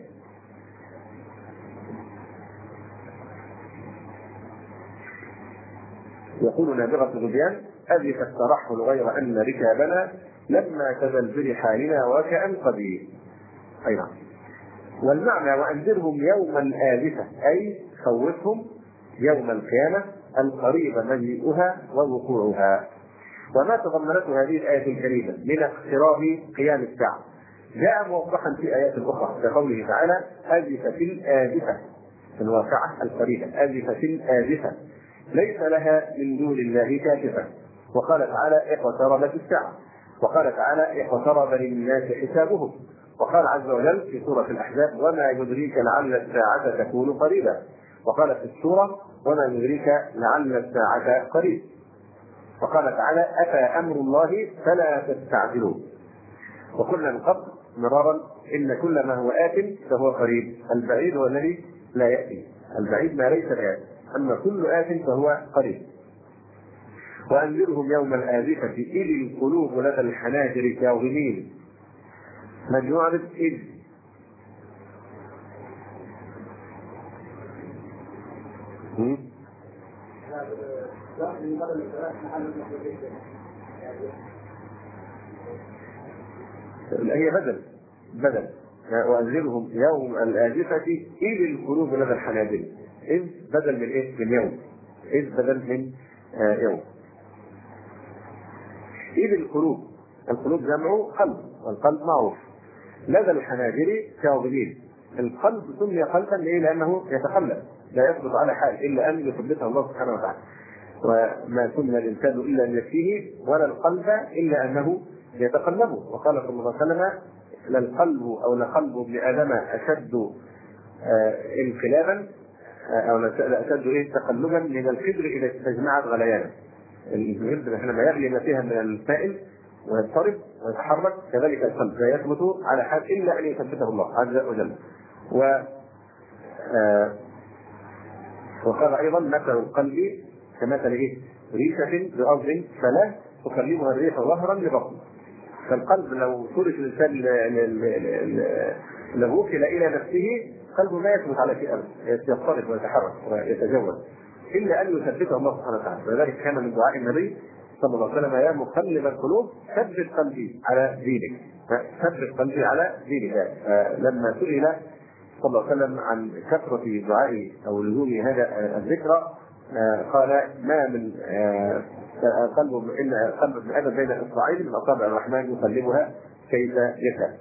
A: يقول نابغة غبيان: أزف الترحل غير أن ركابنا لما تزل برحالنا وكأن قديم. أي نعم. والمعنى وأنذرهم يوم الآزفة أي خوفهم يوم القيامة القريب مجيئها ووقوعها. وما تضمنته هذه الآية الكريمة من اقتراب قيام الساعة جاء موضحا في آيات أخرى كقوله تعالى: أزفت الآزفة، في الواقعة القريبة، أزفت الآزفة ليس لها من دون الله كاشفة. وقال تعالى: اقتربت الساعة. وقال تعالى: اقترب للناس حسابهم. وقال عز وجل في سورة الأحزاب: وما يدريك لعل الساعة تكون قريبا. وقال في السورة: وما يدريك لعل الساعة قريب. وقال تعالى: أتى أمر الله فلا تستعجلوه. وقلنا من قبل مرارا إن كل ما هو آت فهو قريب، البعيد هو الذي لا يأتي، البعيد ما ليس بآت، أما كل آت فهو قريب. وأنذرهم يوم الآزفة إذ القلوب لدى الحناجر كاظمين. من يعرف إذ؟ هي بدل بدل وأنذرهم يوم الآزفة إذ القلوب لدى الحناجر. إذ بدل من إيه؟ من يوم. إذ بدل من آه يوم. إذ القلوب، القلوب جمع قلب، والقلب معروف. لدى الحناجر كاظمين. القلب سمي قلبا ليه؟ لأنه يتقلب، لا يثبت على حال إلا أن يثبته الله سبحانه وتعالى. وما سمي الإنسان إلا أن يكفيه، ولا القلب إلا أنه يتقلبه. وقال صلى الله عليه وسلم: للقلب أو لقلب ابن آدم أشد آه انقلابا أو أشد إيه تقلبا من الخدر إذا استجمعت غليانا. الخدر حينما يغلي ما فيها من السائل ويضطرب ويتحرك، كذلك القلب لا يثبت على حال إلا أن يثبته الله عز وجل. و آه وقال أيضا: مثل القلب كمثل إيه؟ ريشة بأرض فلا تقلبها الريح ظهرا لبطن. فالقلب لو ترك الإنسان لو وكل إلى نفسه قلبه لا يثبت على شيء أبدا، يضطرب ويتحرك ويتجول إلا أن يثبته الله سبحانه وتعالى. ولذلك كان من دعاء النبي صلى الله عليه وسلم: يا مقلب القلوب ثبت قلبي على دينك. ثبت قلبي على دينك. لما سئل صلى الله عليه وسلم عن كثرة دعاء أو لزوم هذا الذكر قال: ما من قلب إلا قلب ابن آدم بين إصبعين من أصابع الرحمن يقلبها كيف يشاء.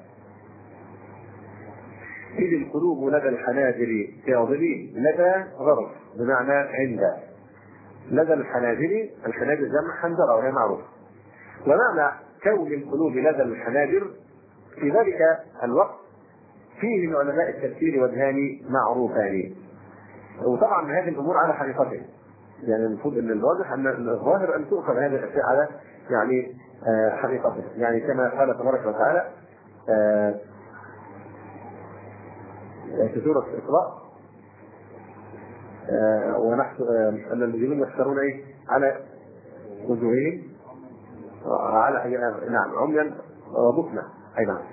A: إذ القلوب لدى الحناجر كاظمين. لدى ظرف بمعنى عند. لدى الحناجر، الحناجر جمع حنجرة وهي معروفة. ومعنى كون القلوب لدى الحناجر في ذلك الوقت فيه من علماء التفسير وجهان معروفان. وطبعا هذه الأمور على حقيقتها، يعني المفروض ان الواضح ان الظاهر ان تؤخذ هذه الاشياء على يعني حقيقتها، يعني كما قال تبارك وتعالى في سورة الإسراء: ونحن ان المجرمين يحشرون ايه؟ على وجوههم على نعم عميا وبكما. اي نعم.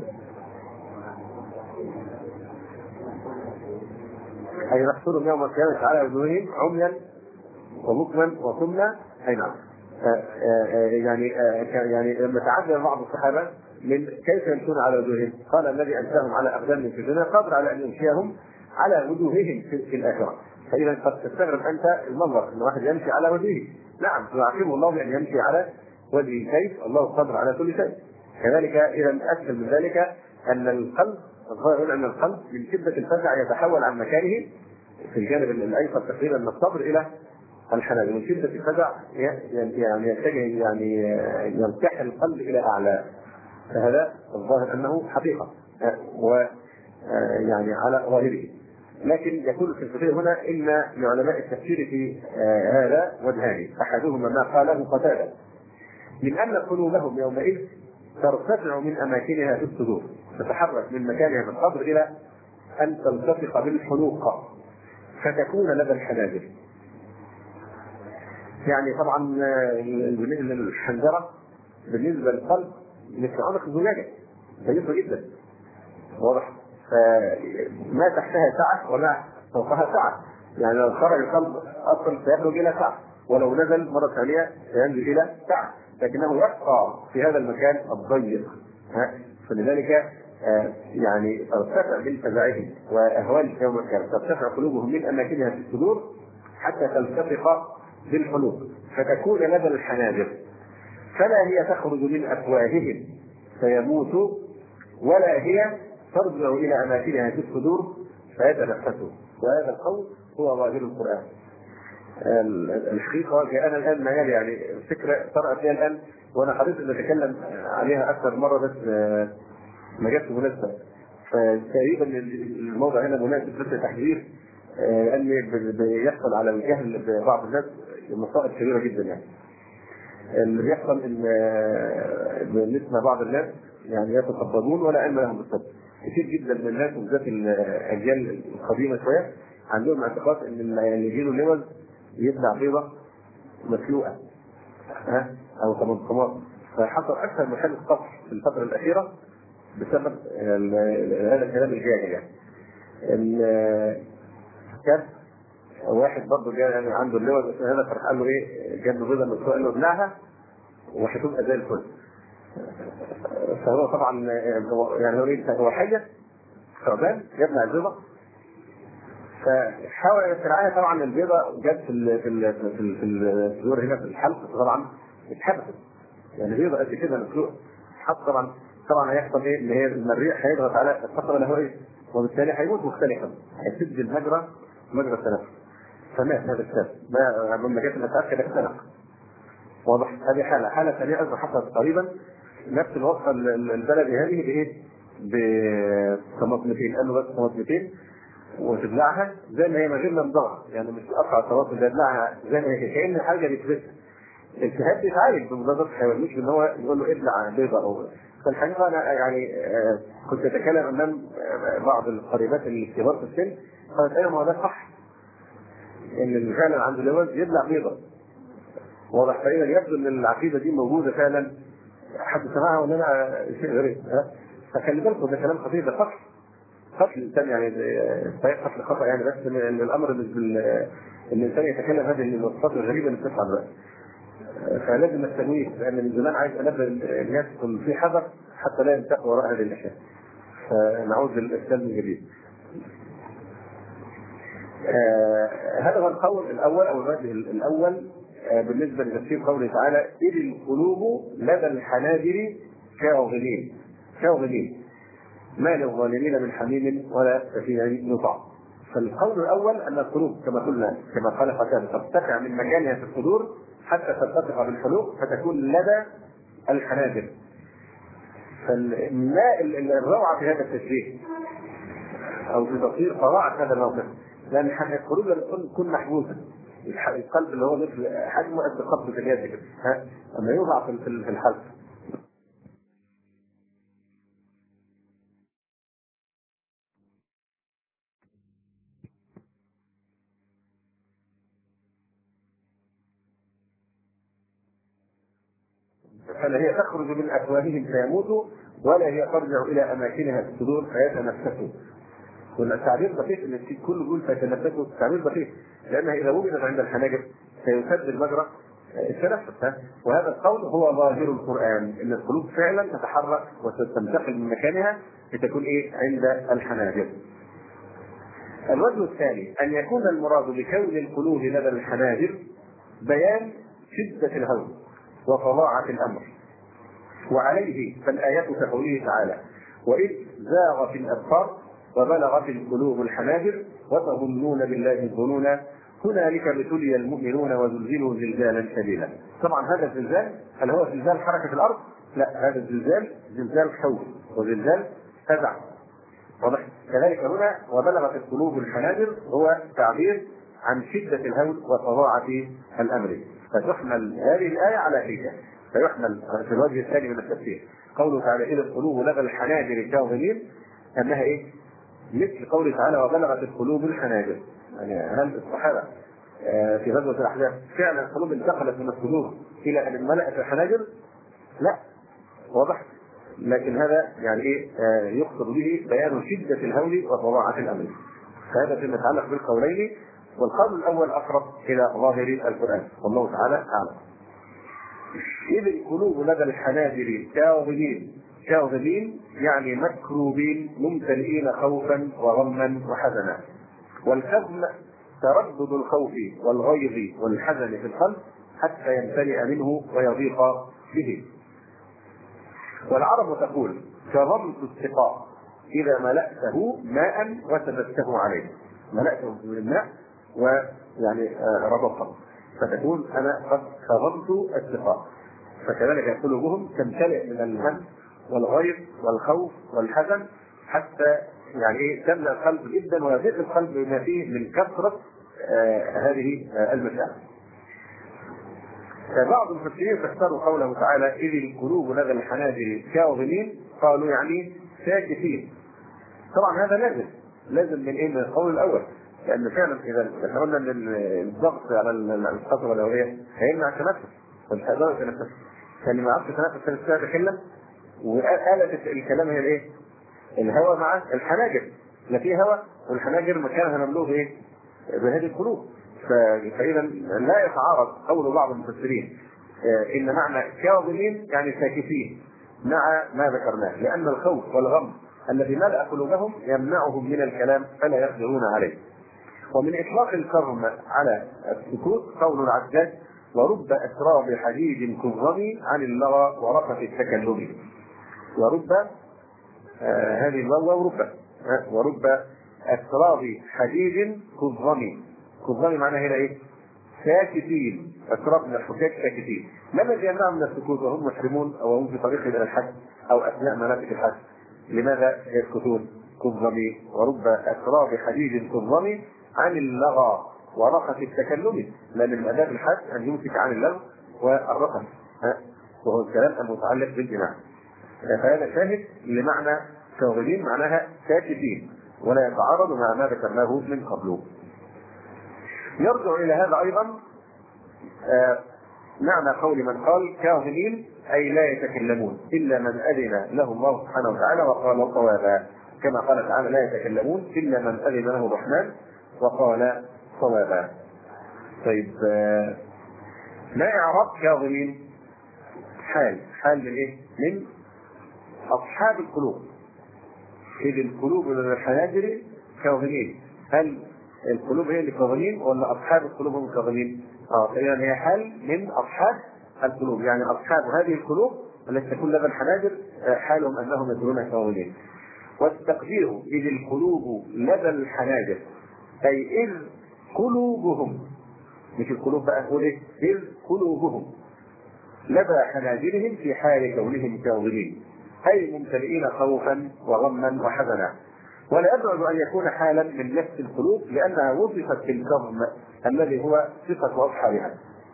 A: اي نحشرهم يوم القيامة على وجوههم عميا وبكما وصما. اي نعم. يعني يعني لما تعجب بعض الصحابه من كيف يمشون على وجوههم، قال: الذي انشاهم على اقدامهم في الدنيا قادر على ان يمشيهم على وجوههم في الاخره. فاذا قد تستغرب انت المنظر ان واحد يمشي على وجهه. نعم، يعاقبه الله بان يمشي على وجهه. كيف؟ الله قادر على كل شيء. كذلك اذا اكثر من ذلك ان القلب، الظاهر ان القلب من شده الفزع يتحول عن مكانه في الجانب الايسر تقريبا من الصدر الى الحناجر. من شدة الفزع يعني يتجه يعني يرتاح القلب إلى أعلى. فهذا الظاهر أنه حقيقة ويعني على ظاهره. لكن يقول في التفسير هنا إن لعلماء التفسير في هذا وجهان: أحدهما ما قاله قتادة من أن قلوبهم يومئذ ترتفع من أماكنها في الصدور، تتحرك من مكانها في الصدر إلى أن تلتصق بالحلوق فتكون لدى الحناجر. يعني طبعا الحنجرة بالنسبة للقلب مثل عنق الزجاجة، ضيقة جدا، واضح؟ ما تحتها سعة وما فوقها سعة. يعني لو خرج القلب أصلا سيخرج إلى سعة، ولو نزل مرة ثانية سينزل إلى سعة، لكنه يبقى في هذا المكان الضيق. فلذلك يعني ترتفع من فزعهم وأهوال يوم القيامة، ترتفع قلوبهم من أماكنها في الصدور حتى تلتصق بالحلوق فتكون لدى الحناجر، فلا هي تخرج من أفواههم فيموتوا، ولا هي ترجع إلى أماكنها في الصدور فيتنفسوا. وهذا القول هو ظاهر القرآن. الحقيقة أنا الآن ما يعني الفكرة طرأت لي الآن وأنا حريص أن أتكلم عليها أكثر مرة، بس ما جاتش مناسبة. فتقريبا الموضوع هنا مناسب بس تحذير، لأن بيحصل على الجهل ببعض الناس مصائب كبيرة جدا. يعني اللي بيحصل ان بالنسبة لبعض الناس يعني يتخبطون ولا علم لهم بالصدق. كثير جدا من الناس وبالذات الاجيال القديمة شوية عندهم اعتقاد ان اللي يجيله لوز يبلع بيضة مسلوقة ها او طماطمات. فحصل اكثر من حادث قتل في الفترة الأخيرة بسبب هذا الكلام الجاهل. يعني كان واحد برضه جاء يعني عنده اللوز هذا، فرح قال له ايه؟ جاب له بيضه مسلوقه، قال له ابلعها وهتبقى زي الفل. فهو طبعا يعني هو ايه، هو حيه ثعبان يبلع البيضه، فحاول يسترعاها. طبعا البيضه جت في ال في ال في ال- في الصدور هنا في الحلق، طبعا اتحبست يعني بيضه قد كده مسلوقه، حط طبعا طبعا هيحصل ايه؟ ان هي المريء هيضغط على الفقره الهوائيه وبالتالي هيموت مختلفا، هيسد المجرى مجرى التنفس، فمات هذا الشاب. ما لما جت المسألة اختنق. واضح؟ هذه حاله، حاله ثانيه ايضا حصلت قريبا نفس الوصفه البلدي هذه بايه؟ بطماطمتين، قال له بس طماطمتين وتبلعها زي ما هي من غير ما تضغط، يعني مش تقطع الطماطم، تبلعها زي ما هي كأن حاجه بتفرشها. الالتهاب بيتعالج بمضادات الحيوان، مش ان هو يقول له ابلع بيضه او. فالحقيقه انا يعني آه كنت اتكلم امام آه بعض القريبات الكبار في السن، قالت ايوه ما هو ده صح، ان فعلا عنده لوز يبلع بيضه. واضح؟ فاذا يبدو ان العقيده دي موجوده فعلا، حد سمعها ولا انا شيء غريب؟ ها؟ فخلي بالكم ده كلام خطير، ده قتل قتل الانسان يعني، صحيح قتل خطا يعني، بس ان الامر مش بال ان الانسان يتكلم هذه الوصفات الغريبه اللي بتطلع دلوقتي. فلازم التنويه، لان من زمان عايز انبه الناس يكون في حذر حتى لا ينتقوا وراء هذه الاشياء. فنعود للاسلام من جديد. آه هذا هو القول الاول او الوجه الاول آه بالنسبه لتفسير قوله تعالى: اذ القلوب لدى الحناجر كاظمين. كاظمين ما للظالمين من حميم ولا شفيع يطاع. فالقول الاول ان القلوب كما قلنا كما قال قتاده ترتفع من مكانها في الصدور حتى ترتفع بالحلوق فتكون لدى الحناجر. فالماء الروعه في هذا التشبيه او في تصوير قواعد هذا الموقف، لان القلوب لما تكون محبوسه، القلب اللي هو مثل حجمه قد قبضه اليد كده، ها اما يوضع في الحلق فلا هي تخرج من افواههم فيموتوا ولا هي ترجع الى اماكنها في الصدور فيتنفسوا. والتعبير دقيق ان كل يقول فيتنفسوا، تعبير دقيق لانها اذا وجدت عند الحناجر سيسد المجرى التنفس. وهذا القول هو ظاهر القران، ان القلوب فعلا تتحرك وتنتقل من مكانها لتكون ايه؟ عند الحناجر. الوجه الثاني ان يكون المراد بكون القلوب لدى الحناجر بيان شده الهول وفظاعه الامر، وعليه فالايات كقوله تعالى: واذ زاغت الابصار وبلغت القلوب الحناجر وتظنون بالله الظنون هنالك ابتلي المؤمنون وزلزلوا زلزالا شديدا. طبعا هذا الزلزال هل هو زلزال حركه الارض؟ لا، هذا الزلزال زلزال خوف وزلزال فزع. واضح؟ كذلك هنا وبلغت القلوب الحناجر هو تعبير عن شده الهول وفظاعه الامر. فتحمل هذه الايه على حيله، فيحمل في الوجه الثاني من التفسير قوله تعالى: اذ القلوب لدى الحناجر كاظمين، انها ايه؟ مثل قوله تعالى: وبلغت القلوب الحناجر. يعني هل الصحابه في غزوه الاحزاب فعلا القلوب انتقلت من الصدور الى ان ملأت الحناجر؟ لا، واضح؟ لكن هذا يعني ايه؟ يقصد به بيان شده الهول وفظاعه الامر. فهذا فيما يتعلق بالقولين، والقول الاول اقرب الى ظاهر القران والله تعالى اعلم. إذ القلوب لدى الحناجر كاظمين. كاظمين يعني مكروبين ممتلئين خوفا وغما وحزنا. والكظم تردد الخوف والغيظ والحزن في القلب حتى يمتلئ منه ويضيق به. والعرب تقول: كظمت السقاء إذا ملأته ماء وسببته عليه. ملأته بالماء ويعني ربطه، فتكون أنا قد كظمت السقاء. فكذلك قلوبهم تمتلئ من الهم والغيظ والخوف والحزن حتى يعني ايه؟ تملأ القلب جدا ويضيق القلب بما فيه من كثرة آه هذه آه المشاعر. فبعض المفسرين فسروا قوله تعالى: إذ القلوب لدى الحناجر كاظمين، قالوا يعني ساكتين. طبعا هذا لازم لازم من ايه؟ من القول الاول، لان فعلا اذا قلنا ان الضغط على القطره الهوائيه هيمنع التنفس فمش هيقدر يتنفس، فاللي ما عرفش يتنفس كان الساعه تتكلم، وآلة الكلام هي الايه؟ الهواء مع الحناجر. لا في هواء والحناجر مكانها مملوء ايه؟ بهذه القلوب. فاذا لا يتعارض قول بعض المفسرين ان معنى كاظمين يعني ساكتين، مع ما ذكرناه، لأن الخوف والغم الذي ملأ قلوبهم يمنعهم من الكلام فلا يقدرون عليه. ومن إطلاق الكرم على السكوت قول العجاج: ورب أسراب حديد كظم عن اللغى ورقة التكلم. ورب آه هذه الواو ورب آه ورب أسراب حديد كظم. كظم معناها هنا إيه؟ ساكتين. أسراب من الحجاج ساكتين. ما الذي يمنعهم من السكوت وهم محرمون أو هم في طريق إلى الحج أو أثناء مناسك الحج؟ لماذا يسكتون؟ كظم. ورب أسراب حديد كظم عن اللغى ورقة التكلم، لأن من آداب الحج أن يمسك عن اللغو والرقص، وهو الكلام المتعلق بالجماع. فهذا شاهد لمعنى كاظمين، معناها ساكتين، ولا يتعارض مع ما ذكرناه من قبله. يرجع إلى هذا أيضا آه معنى قول من قال كاظمين أي لا يتكلمون إلا من أذن له الله سبحانه وتعالى وقال صوابا، كما قال تعالى: لا يتكلمون إلا من أذن له الرحمن وقال صوابا. طيب آه ما إعراب كاظمين؟ حال حال من إيه؟ من أصحاب القلوب، إذ القلوب من الحناجر كاظمين. هل القلوب هي اللي كاظمين ولا أصحاب القلوب هم كاظمين؟ اه فإذا هي حال من أصحاب القلوب، يعني أصحاب هذه القلوب التي تكون لدى الحناجر حالهم أنهم يكونون كاظمين. والتقدير إذ القلوب لدى الحناجر، أي إذ قلوبهم، مش القلوب بقى، نقول إيه؟ إذ قلوبهم لدى حناجرهم في حال كونهم كاظمين، أي ممتلئين خوفا وغما وحزنا. ولا يبعد أن يكون حالا من نفس القلوب، لأنها وصفت بالكظم الذي هو صفة أصحابها.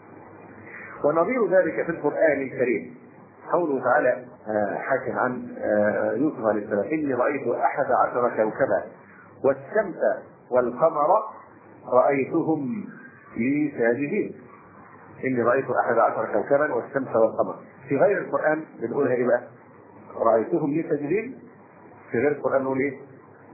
A: ونظير ذلك في القرآن الكريم قوله تعالى حاكم عن يوسف عليه السلام: إني رأيت أحد عشر كوكبا والشمس والقمر رأيتهم لي ساجدين. إني رأيت أحد عشر كوكبا والشمس والقمر. في غير القرآن بنقولها إيه بقى؟ رأيتهم لي ساجدين. في غير القرآن نقول إيه؟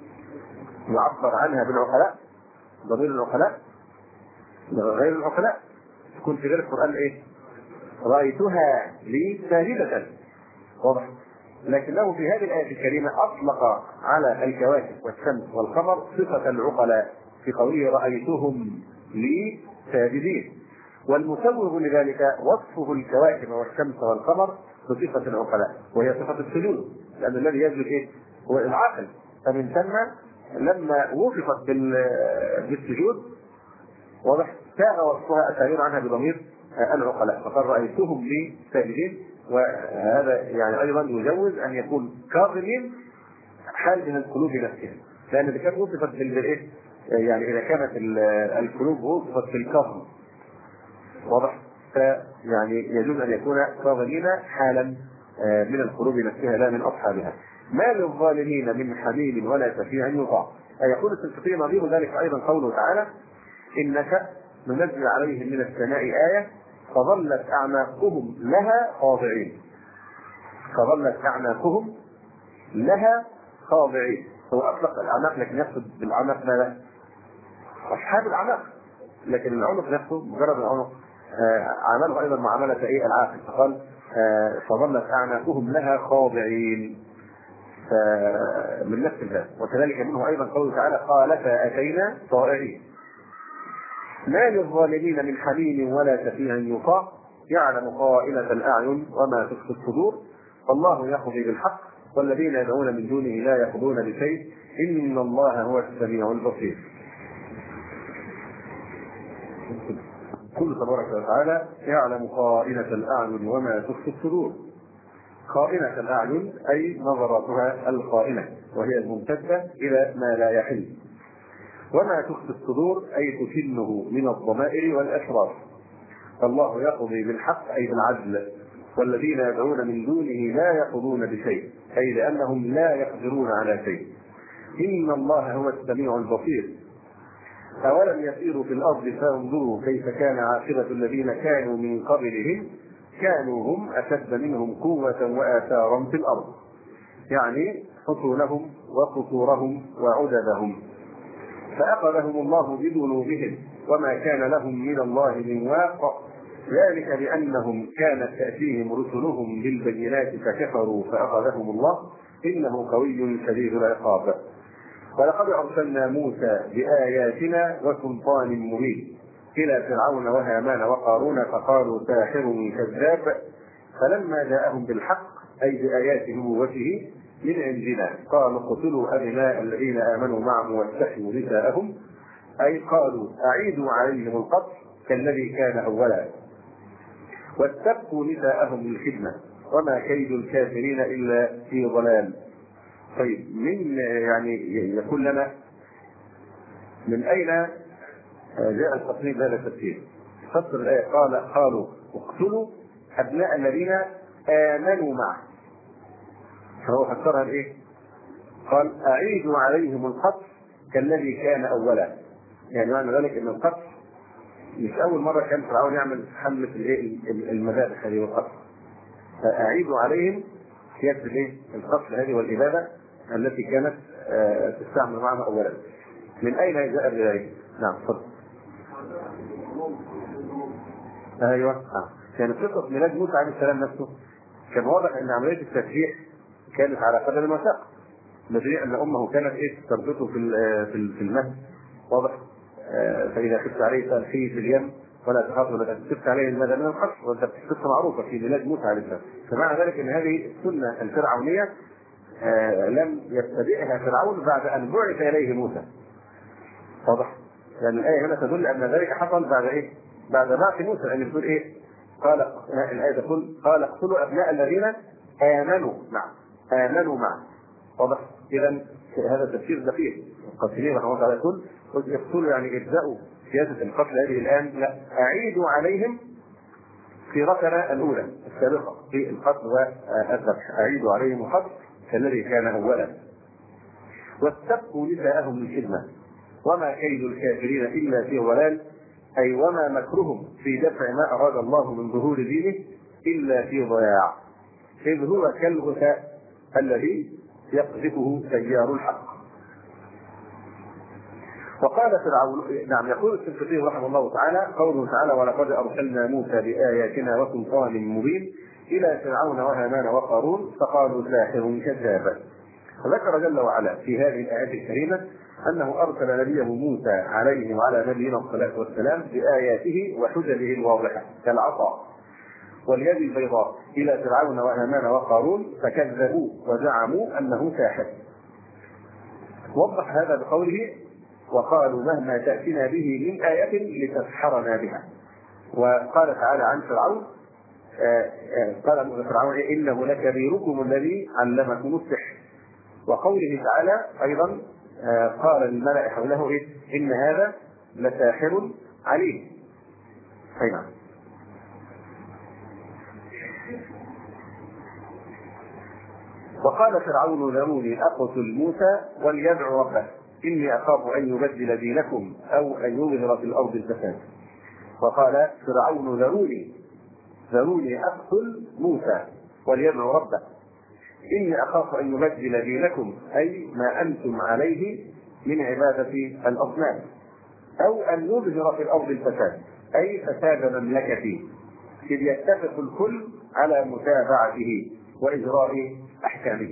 A: يعبر عنها بالعقلاء، ضمير العقلاء غير العقلاء، تكون في غير القرآن إيه؟ رأيتها لي ساجدة. واضح؟ لكنه في هذه الآية الكريمة أطلق على الكواكب والشمس والقمر صفة العقلاء في قوله رأيتهم لي ساجدين. والمسوغ لذلك وصفه الكواكب والشمس والقمر بصفة العقلاء، وهي صفة السجود، لأن الذي يسجد إيه؟ هو العاقل. فمن ثم لما وصفت بالسجود واضح ساغ وصفها التعبير عنها بضمير العقلاء، فقال رأيتهم لي ساجدين. وهذا يعني أيضا يجوز أن يكون كاظمين حال من القلوب نفسها، لأن إذا كانت وصفت بالإيه؟ يعني إذا كانت القلوب وصفت بالكظم واضح، فيعني يجوز أن يكون كاظمين حالا من القلوب نفسها لا من أصحابها. ما للظالمين من حميم ولا شفيع يطاع. يقول السلفي نظير ذلك أيضا قوله تعالى: إنك ننزل عليهم من السماء آية فظلت أعناقهم لها خاضعين. فظلت أعناقهم لها خاضعين. هو أطلق الأعناق لكن يقصد بالأعناق ماذا؟ أصحاب الأعناق، لكن العنق نفسه مجرد العنق عمله أيضا معاملة إيه؟ العاقل. فقال فظلت أعناقهم لها خاضعين من نفس الباب. وكذلك منه أيضا قوله تعالى: قالتا أتينا طائعين. ما للظالمين من حميم ولا شفيع يطاع يعلم خائنة الأعين وما تخفي الصدور والله يقضي بالحق والذين يدعون من دونه لا يقضون بشيء إن الله هو السميع البصير. كل تبارك وتعالى يعلم خائنة الأعين وما تخفي الصدور. خائنة الأعين أي نظراتها الخائنة وهي الممتدة إلى ما لا يحل. وما تخفي الصدور أي تكنه من الضمائر والأشرار. فالله يقضي بالحق أي بالعدل، والذين يدعون من دونه لا يقضون بشيء أي لأنهم لا يقدرون على شيء. إن الله هو السميع البصير. أولم يسيروا في الأرض فانظروا كيف كان عاقبة الذين كانوا من قبلهم كانوا هم أشد منهم قوة وآثارا في الأرض، يعني حصولهم وقصورهم وعددهم، فأخذهم الله بذنوبهم وما كان لهم من الله من واق ذلك بأنهم كانت تأتيهم رسلهم بالبينات فكفروا فأخذهم الله إنه قوي شديد العقاب. ولقد أرسلنا موسى بآياتنا وسلطان مبين إلى فرعون وهامان وقارون فقالوا ساحر كذاب فلما جاءهم بالحق أي بآيات نبوته من عندنا قالوا اقتلوا أبناء الذين آمنوا معه واستحيوا نساءهم أي قالوا أعيدوا عليهم القتل كالذي كان أولا واستبقوا نساءهم للخدمة وما كيد الكافرين إلا في ضلال. طيب من يعني يقول لنا من أين جاء التصنيف هذا التفسير؟ فسر الآية قال قالوا اقتلوا أبناء الذين آمنوا معه، فهو فسرها بإيه؟ قال أعيدوا عليهم القتل كالذي كان أولا، يعني معنى ذلك أن القتل مش أول مرة كان فرعون يعمل حملة المذابح هذه والقتل، فأعيدوا عليهم سياسة الإيه؟ القتل هذه والإبادة التي كانت تستعمل معنا أولا. من أين جاء ذلك؟ نعم تفضل. أيوه آه. كانت قصة ميلاد موسى عليه السلام نفسه كان واضح أن عملية التشريع كانت على قدر المشقة، بدليل أن أمه كانت إيه تربطه في في المهد واضح، فإذا خفت عليه فألقيه في اليم ولا تخاف ولا خفت عليه المدى من القتل، وأنت قصة معروفة في ميلاد موسى عليه السلام. فمعنى ذلك أن هذه السنة الفرعونية آه لم يتبعها فرعون بعد أن بعث إليه موسى. واضح؟ لأن يعني الآية هنا تدل أن ذلك حصل بعد إيه؟ بعد بعث موسى، لأن يعني تقول إيه؟ قال الآية تقول قال اقتلوا أبناء الذين آمنوا معه آمنوا معه. واضح؟ إذا هذا التفسير دقيق. القاتلين رحمه الله تعالى يقول يقتلوا يعني ابدأوا سياسة القتل هذه الآن، لا أعيدوا عليهم سيرتنا الأولى السابقة في القتل والذبح، أعيدوا عليهم القتل كالذي كان أولا واستبقوا نساءهم للخدمة وما كيد الكافرين إلا في ضلال، أي وما مكرهم في دفع ما أراد الله من ظهور دينه إلا في ضياع، إذ هو كالغثاء الذي يقذفه تيار الحق. وقال فرعون، نعم يقول السنفطي رحمه الله تعالى قوله تعالى ولقد أرسلنا موسى بآياتنا وسلطان مبين إلى فرعون وهامان وقارون فقالوا ساحر كذاب. فذكر جل وعلا في هذه الآيات الكريمة أنه أرسل نبيه موسى عليه وعلى نبينا الصلاة والسلام بآياته وحججه الواضحة كالعصا واليد البيضاء إلى فرعون وهامان وقارون فكذبوه وزعموا أنه ساحر. وضح هذا بقوله وقالوا مهما تأتنا به من آية لتسحرنا بها. وقال تعالى عن فرعون قال فرعون إنه لكبيركم الذي علمكم السحر. وقوله تعالى أيضا قال للملأ حوله إيه؟ إن هذا لساحر عليم. أي نعم. وقال فرعون ذروني أقتل موسى وليدعو ربه إني أخاف أن يبدل دينكم أو أن يظهر في الأرض الفساد. وقال فرعون ذروني ذروني أقتل موسى وليدعو ربه إني أخاف أن يبدل دينكم أي ما أنتم عليه من عبادة الأصنام أو أن يظهر في الأرض الفساد أي فساد مملكته، إذ يتفق الكل على متابعته وإجراء أحكامه.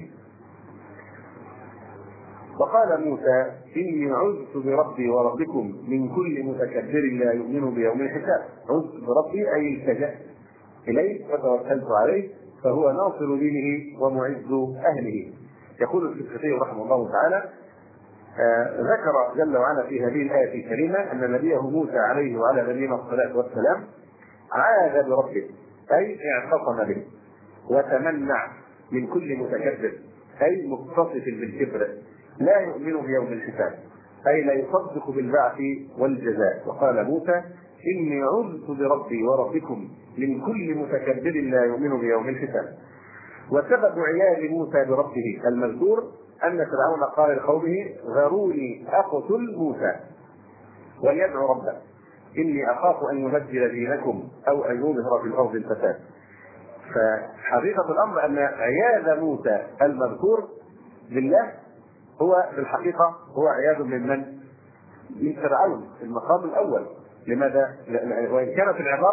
A: وقال موسى إني عذت بربي وربكم من كل متكبر لا يؤمن بيوم الحساب. عذت بربي أي التجأت إليه وتوكلت عليه فهو ناصر دينه ومعز أهله. يقول السنفطي رحمه الله تعالى آه ذكر جل وعلا في هذه الآية الكريمة أن نبيه موسى عليه وعلى نبينا الصلاة والسلام عاذ بربه أي اعتصم به وتمنع من كل متكبر أي متصف بالكبر لا يؤمن بيوم الحساب أي لا يصدق بالبعث والجزاء. وقال موسى إني عذت بربي وربكم من كل متكبر لا يؤمن بيوم الحساب. وسبب عياذ موسى بربه المذكور أن فرعون قال لقومه ذروني أقتل موسى وليدعو ربه إني أخاف أن يبدل دينكم أو أن يظهر في الأرض الفساد. فحقيقة الأمر أن عياذ موسى المذكور بالله هو في الحقيقة هو عياذ من من؟ من فرعون في المقام الأول. لماذا؟ وإن كانت العبارة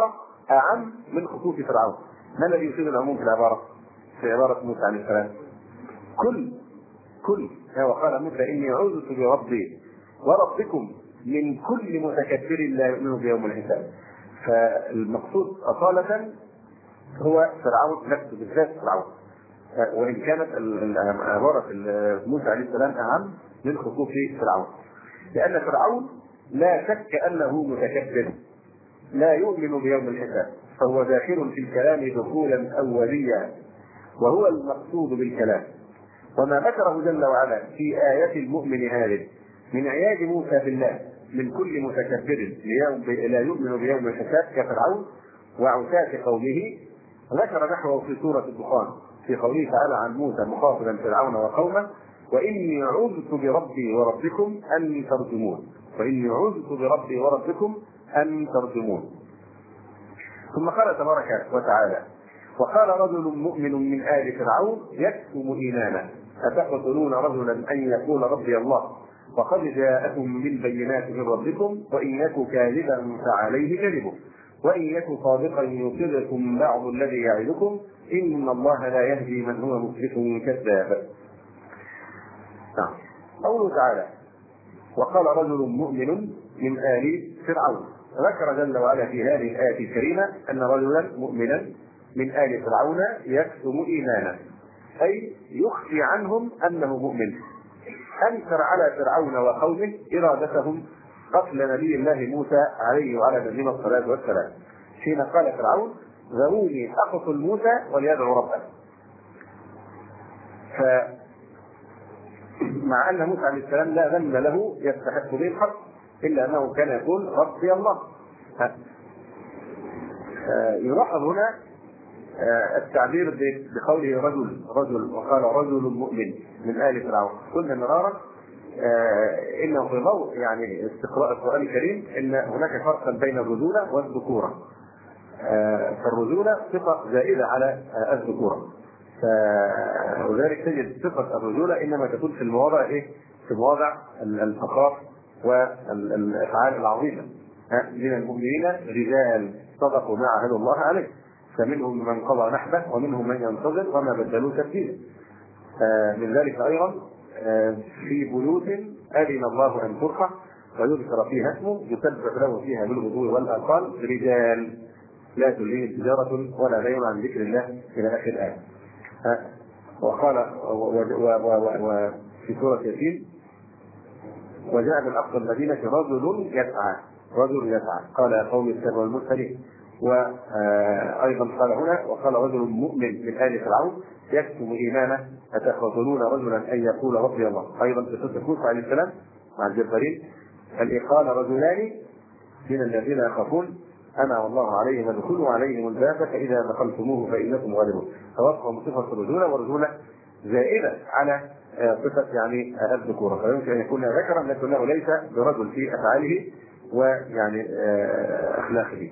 A: أعم من خطوط فرعون. ما الذي يفيد العموم في العبارة؟ في عبارة موسى عليه السلام كل كل وقال موسى إني عوذت بربي وربكم من كل متكبر لا يؤمن بيوم الحساب. فالمقصود أصالة هو فرعون نفسه بالذات فرعون، وإن كانت عبارة موسى عليه السلام أهم من خطوط فرعون، لأن فرعون لا شك أنه متكبر لا يؤمن بيوم الحساب، فهو داخل في الكلام دخولا أوليا وهو المقصود بالكلام. وما ذكره جل وعلا في آية المؤمن هذه من عياذ موسى بالله من كل متكبر لا يؤمن بيوم الحساب كفرعون وعتاة قومه، ذكر نحوه في سورة الدخان في قوله تعالى عن موسى مخاطبا فرعون وقومه وإني عوذت بربي وربكم أن ترجمون وإني عوذت بربي وربكم أن ترجمون. ثم قال تبارك وتعالى وقال رجل مؤمن من آل فرعون يكتم إيمانه أتقتلون رجلا أن يقول ربي الله وقد جاءكم بالبينات من ربكم وإن يك كاذبا فعليه كذبه وإن يك صادقا يصبكم بعض الذي يعدكم إن الله لا يهدي من هو مسرف كذاب. قوله تعالى وقال رجل مؤمن من آل فرعون، ذكر جل وعلا في هذه الآية الكريمة أن رجلا مؤمنا من آل فرعون يكتم إيمانه أي يخفي عنهم أنه مؤمن. أنكر على فرعون وقومه إرادتهم قتل نبي الله موسى عليه وعلى نبينا الصلاة والسلام حين قال فرعون ذروني أقتل موسى وليدعو ربه. فمع أن موسى عليه السلام لا ذنب له يستحق به الحق إلا أنه كان يقول ربي الله. يلاحظ هنا التعبير بقوله رجل رجل وقال رجل مؤمن من آل فرعون. قلنا مرارا انه في ضوء يعني استقراء القرآن الكريم ان هناك فرقا بين الرجولة والذكورة. فالرجولة صفة زائدة على الذكورة، وذلك تجد صفة الرجولة انما تكون في المواضع ايه؟ في مواضع الفقرات والافعال العظيمة. من المؤمنين رجال صدقوا ما عاهدوا الله عليه فمنهم من قضى نحبه ومنهم من ينتظر وما بدلوا تبديلا. من ذلك ايضا في بيوت اذن الله ان ترفع ويذكر فيها اسمه يسبح له فيها بالغدو والاصال رجال لا تلهيهم تجاره ولا بيع عن ذكر الله الى اخر الايه. وقال وفي سوره ياسين وجاء من اقصى المدينه رجل يسعى رجل يسعى قال يا قوم اتبعوا المرسلين. وأيضا قال هنا وقال رجل مؤمن من آل فرعون يكتم إيمانه أتقتلون رجلا أن يقول ربي الله. أيضا في قصة موسى عليه السلام مع الجبارين قال قال رجلان من الذين يخافون أنا والله عليهم ادخلوا عليهم الباب فإذا دخلتموه فإنكم غالبون. فوصفهم صفة الرجولة والرجولة زائدة على صفة يعني الذكورة، فيمكن أن يكون ذكرا لكنه ليس برجل في أفعاله ويعني أخلاقه.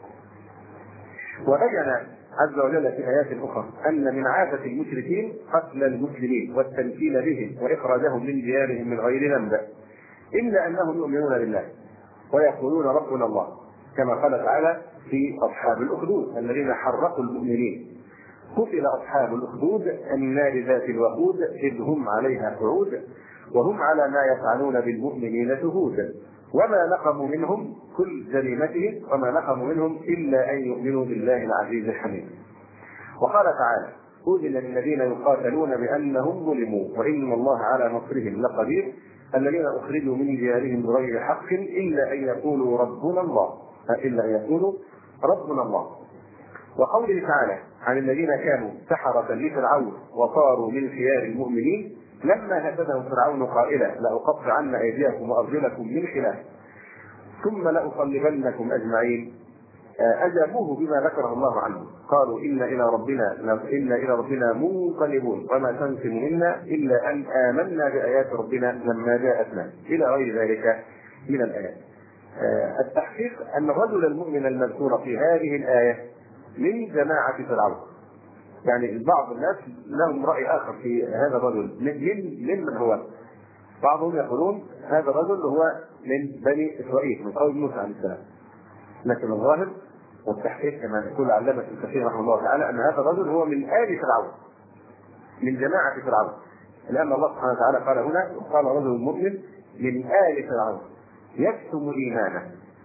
A: وبين عز وجل في آيات أخرى أن من عادة المشركين قتل المسلمين والتمثيل بهم وإخراجهم من ديارهم من غير ذنب إلا أنهم يؤمنون بالله ويقولون ربنا الله كما قال تعالى في أصحاب الأخدود الذين حرقوا المؤمنين قتل أصحاب الأخدود النار ذات الوقود إذ هم عليها قعود وهم على ما يفعلون بالمؤمنين شهود وما نقموا منهم كل جريمتهم وما نقموا منهم إلا أن يؤمنوا بالله العزيز الحميد. وقال تعالى أذن للذين يقاتلون بأنهم ظلموا وإن الله على نصرهم لقدير الذين أخرجوا من ديارهم بغير حق إلا أن يقولوا ربنا الله إلا أن يقولوا ربنا الله. وقوله تعالى عن الذين كانوا سحرة لفرعون وصاروا من خيار المؤمنين لما هددهم فرعون قائلا لأقطعن أيديكم وأرجلكم من خلاف ثم لأصلبنكم أجمعين أجابوه بما ذكره الله عنه قالوا إن إلى ربنا إن إلى ربنا منقلبون وما تنقم منا إلا أن آمنا بآيات ربنا لما جاءتنا إلى غير ذلك من الآيات. التحقيق أن الرجل المؤمن المذكور في هذه الآية من جماعة فرعون. يعني بعض الناس لهم رأي آخر في هذا الرجل من من هو. بعضهم يقولون هذا الرجل هو من بني إسرائيل من قوم موسى عليه السلام، لكن الظاهر والتحقيق كما يقول علامة ابن كثير رحمه الله تعالى أن هذا الرجل هو من آل فرعون، من جماعة فرعون، لأن الله سبحانه وتعالى قال هنا قال رجل مؤمن من آل فرعون يكتم إيمانه.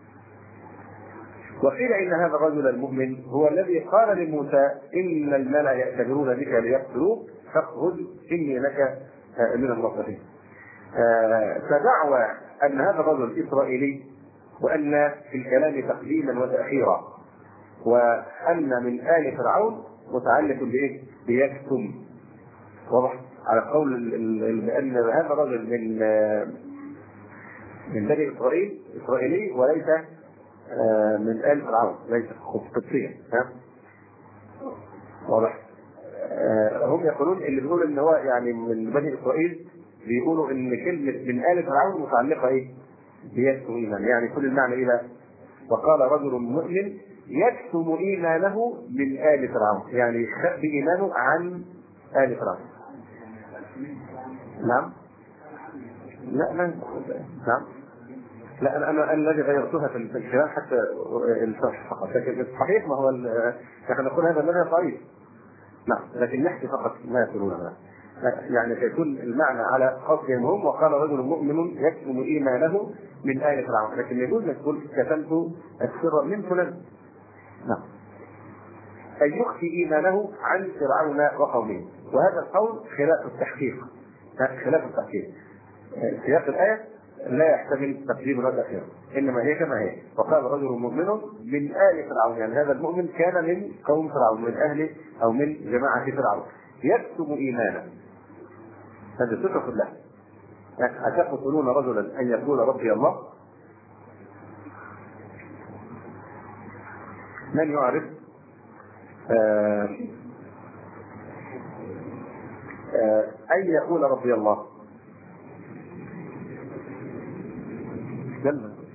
A: وقيل إن هذا الرجل المؤمن هو الذي قال لموسى إن الملأ يأتمرون بك ليقتلوك فاخرج إني لك من الناصحين. فدعوى أن هذا الرجل إسرائيلي، وأن في الكلام تقديما وتأخيرا، وأن من آل فرعون متعلق بإيه؟ بيكتم. واضح على قول بأن هذا الرجل من من بني إسرائيل إسرائيلي وليس من آل فرعون، ليس قبطيا. واضح. هم يقولون اللي بيقولوا ان هو يعني من بني اسرائيل بيقولوا ان كلمه من آل فرعون متعلقه ايه؟ بيكتم ايمان، يعني كل المعنى ايه بقى؟ وقال رجل مؤمن يكتم ايمانه من آل فرعون، يعني يخبي ايمانه عن آل فرعون. نعم؟ لا لا نعم لا انا انا الذي غيرتها في الكلام حتى الشرح فقط، لكن صحيح ما هو نحن نقول هذا الذي صحيح. نعم، لكن نحكي فقط ما يقولونه، يعني سيكون المعنى على قصدهم هم. وقال رجل مؤمن يكتم ايمانه من آل فرعون، لكن يجوز ان تقول كتمت السر من فلان. نعم، أن يخفي ايمانه عن فرعون وقومه، وهذا القول خلاف التحقيق، خلاف التحقيق. سياق الآية لا يحتمل تقديم ولا تأخير، انما هي كما هي. وقال رجل مؤمن من آل فرعون، يعني هذا المؤمن كان من قوم فرعون، من اهل او من جماعه فرعون، يكتم ايمانه. هذه صفه كلها. اتقتلون رجلا ان يقول ربي الله؟ من يعرف آه آه ان يقول ربي الله؟ جنة.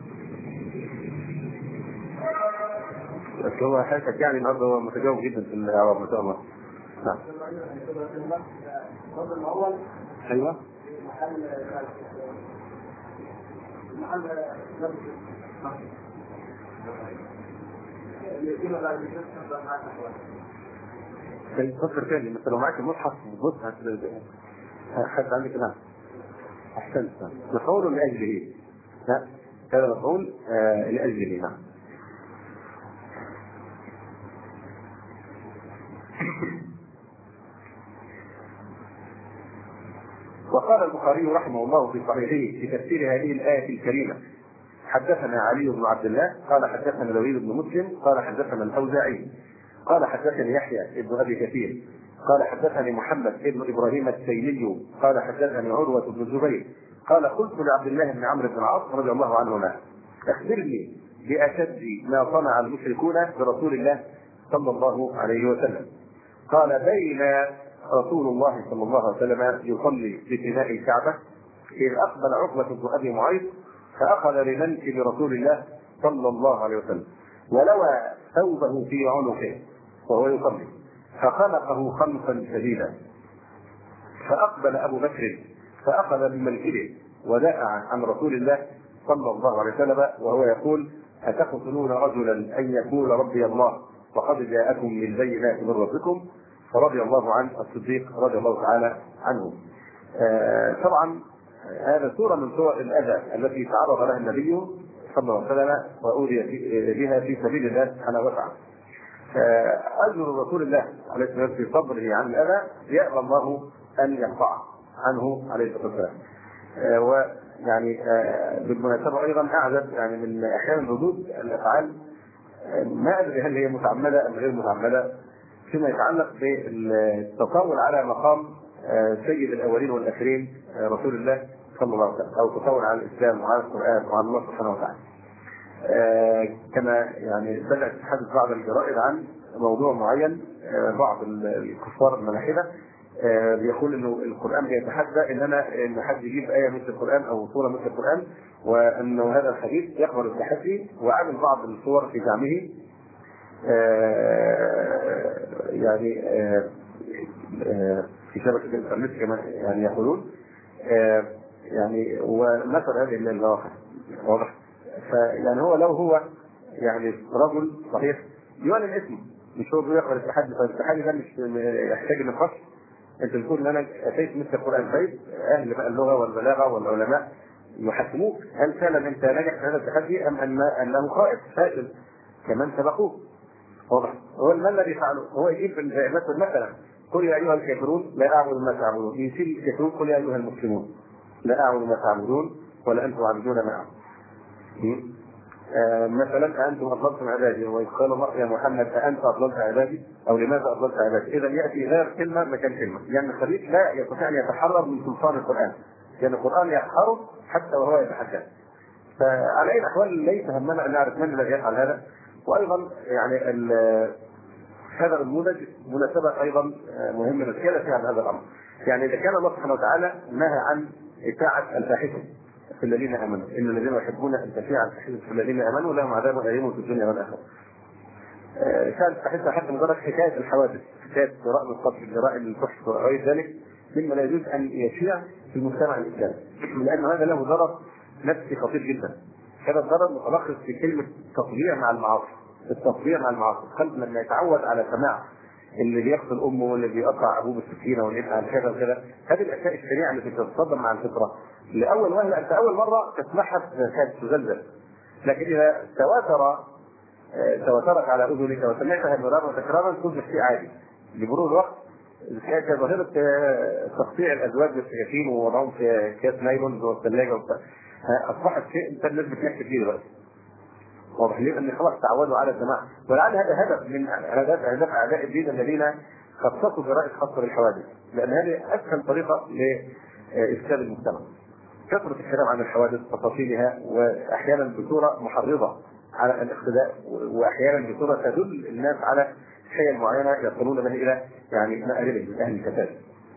A: بس هو حاسك يعني النهارده هو متجاوب جدا في الاعراب ما شاء الله. نعم. ايوه. فكر تاني، مثلا لو معاك المصحف بص حد عندك كده. احسنت. مفعول لاجله. لا هذا مفعول آه لاجله. نعم. وقال البخاري رحمه الله في صحيحه في تفسير هذه الآية الكريمة: حدثنا علي بن عبد الله قال حدثنا الوليد بن مسلم قال حدثنا الأوزاعي قال حدثني يحيى بن أبي كثير قال حدثني محمد بن إبراهيم التيمي قال حدثني عروة بن الزبير قال قلت لعبد الله بن عمرو بن العاص رضي الله عنهما: اخبرني بأشد ما صنع المشركون برسول الله صلى الله عليه وسلم. قال: بين رسول الله صلى الله عليه وسلم يصلي بفناء الكعبة إذ أقبل عقبة بن أبي معيط فأخذ بمنكب رسول الله صلى الله عليه وسلم ولوى ثوبه في عنقه وهو يصلي فخنقه خنقا شديدا، فأقبل أبو بكر فأخذ بمنكبه ودافع عن رسول الله صلى الله عليه وسلم وهو يقول: أتقتلون رجلا أن يقول ربي الله وقد جاءكم من بينات من ربكم؟ فرضي الله عن الصديق رضي الله تعالى عنه. آه طبعا هذا صورة من صور الأذى التي تعرض لها النبي صلى الله عليه وسلم وأوذي بها في سبيل الله سبحانه وتعالى. آه أجر رسول الله عليه الصلاة والسلام في صبره عن الأذى يأبى الله أن يقطع عنه عليه الصلاة والسلام. آه ويعني آه بالمناسبة أيضا أعجب يعني من أحيان ردود الأفعال، آه ما أدري هل هي متعمدة أم غير متعمدة، فيما يتعلق بالتطاول على مقام سيد الاولين والاخرين رسول الله صلى الله عليه وسلم، او التطاول على الاسلام وعلى القران وعلى الله سبحانه وتعالى. كما يعني بدات تتحدث بعض الجرائد عن موضوع معين، بعض الكفار الملاحده بيقول انه القران بيتحدى ان انا ان حد يجيب ايه مثل القران او صوره مثل القران، وانه هذا الحديث يقبل التحدي، وعمل بعض الصور في زعمه آه يعني آه آه في شبكة الإنترنت كما يعني يقولون، آه يعني ونشر هذه الواقع واضح. فيعني هو لو هو يعني رجل صحيح يعلن اسمه، مش هو بيقرا التحدي، فالتحدي ده مش يحتاج نقاش. انت بتقول ان انا اتيت مثل القران، طيب اهل بقى اللغه والبلاغه والعلماء يحكموك هل فعلا انت ناجح في هذا التحدي ام ان انه خائف فاشل كمان سبقوه. واضح؟ هو ما الذي فعله؟ هو يجيب مثلا مثلا قل يا ايها الكافرون لا اعبد ما تعبدون، يشيل الكافرون قل يا ايها المسلمون لا اعبد ما تعبدون ولا انتم عابدون ما اعبد. آه مثلا انتم اضللتم عبادي، وإذ قال يا محمد أأنت اضللت عبادي او لماذا اضللت عبادي؟ اذا ياتي غير كلمه مكان كلمه، لان يعني الخليج لا يستطيع ان يتحرر من سلطان القران، لان يعني القران يقهره حتى وهو يتحدث. فعلى اي الاحوال ليس همنا ان نعرف من الذي يفعل هذا. وايضا يعني هذا النموذج مناسبه ايضا مهمه نتكلم فيها عن هذا الامر. يعني اذا كان الله سبحانه وتعالى نهى عن اشاعه الفاحشه في الذين امنوا، ان الذين يحبون ان تشيع الفاحشه في الذين امنوا لهم عذاب اليم في الدنيا والاخره. كانت الفاحشه حتى مجرد حكايه الحوادث، حكايه جرائم القتل، جرائم الفحش وغير ذلك مما لا يجوز ان يشيع في المجتمع الاسلامي، لان هذا له ضرر نفسي خطير جدا. هذا الضرر متلخص في كلمه تطبيع مع المعاصي. التطبيع مع المعاصي، القلب لما يتعود على سماع اللي بيقتل امه واللي بيقطع ابوه بالسكينه واللي يفعل كذا وكذا، هذه الاشياء السريعه التي تتصادم مع الفطره لاول وهله انت اول مره تسمعها كانت تزلزل، لكن اذا تواتر تواترت على اذنك وسمعتها مرارا وتكرارا تصبح شيء عادي. لمرور الوقت كانت ظاهره تقطيع الازواج بالسكاكين ووضعهم في كاس نايلون جوه الثلاجه اصبحت شيء انت الناس بتنكت فيه دلوقتي. واضح ليه؟ ان خلاص تعودوا على السماع، ولعل هذا هدف من اهداف اهداف اعداء الدين الذين خصصوا جرائم خاصه بالحوادث، لان هذه اسهل طريقه لافساد المجتمع. كثره الكلام عن الحوادث وتفاصيلها، واحيانا بصوره محرضه على الاقتداء، واحيانا بصوره تدل الناس على شيء معينه يصلون به الى يعني مآربهم من اهل الفساد.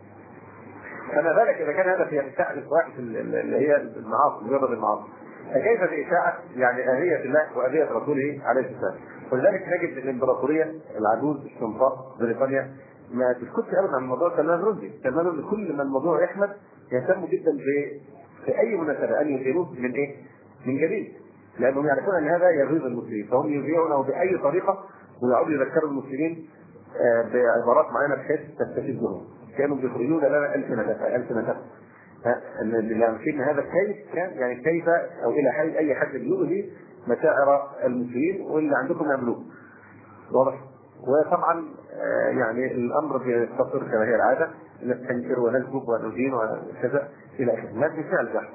A: فما بالك اذا كان هذا في اشاعه الفواحش اللي هي المعاصي، مجرد المعاصي، فكيف في اشاعه يعني آلية الله وآلية رسوله عليه السلام؟ ولذلك نجد ان الامبراطوريه العجوز الشمطاء بريطانيا ما تسكتش ابدا عن موضوع سلمان رشدي. سلمان رشدي كل ما الموضوع يحمد يهتموا جدا ب في اي مناسبه ان يثيروه من ايه؟ من جديد، لانهم يعرفون ان هذا يغيظ المسلمين، فهم يذيعونه باي طريقه ويعودوا يذكروا المسلمين بعبارات معينه بحيث تستفزهم، كانوا بيخرجون لنا السنه السنه اللي عارفين هذا كيف كان يعني كيف او الى حد اي حد يؤذي مشاعر المسلمين واللي عندكم يعملوه. واضح؟ وطبعا يعني الامر بيختصر كما هي العاده، نستنكر ونسلك وندين وكذا الى اخره، ما في فعل بحث.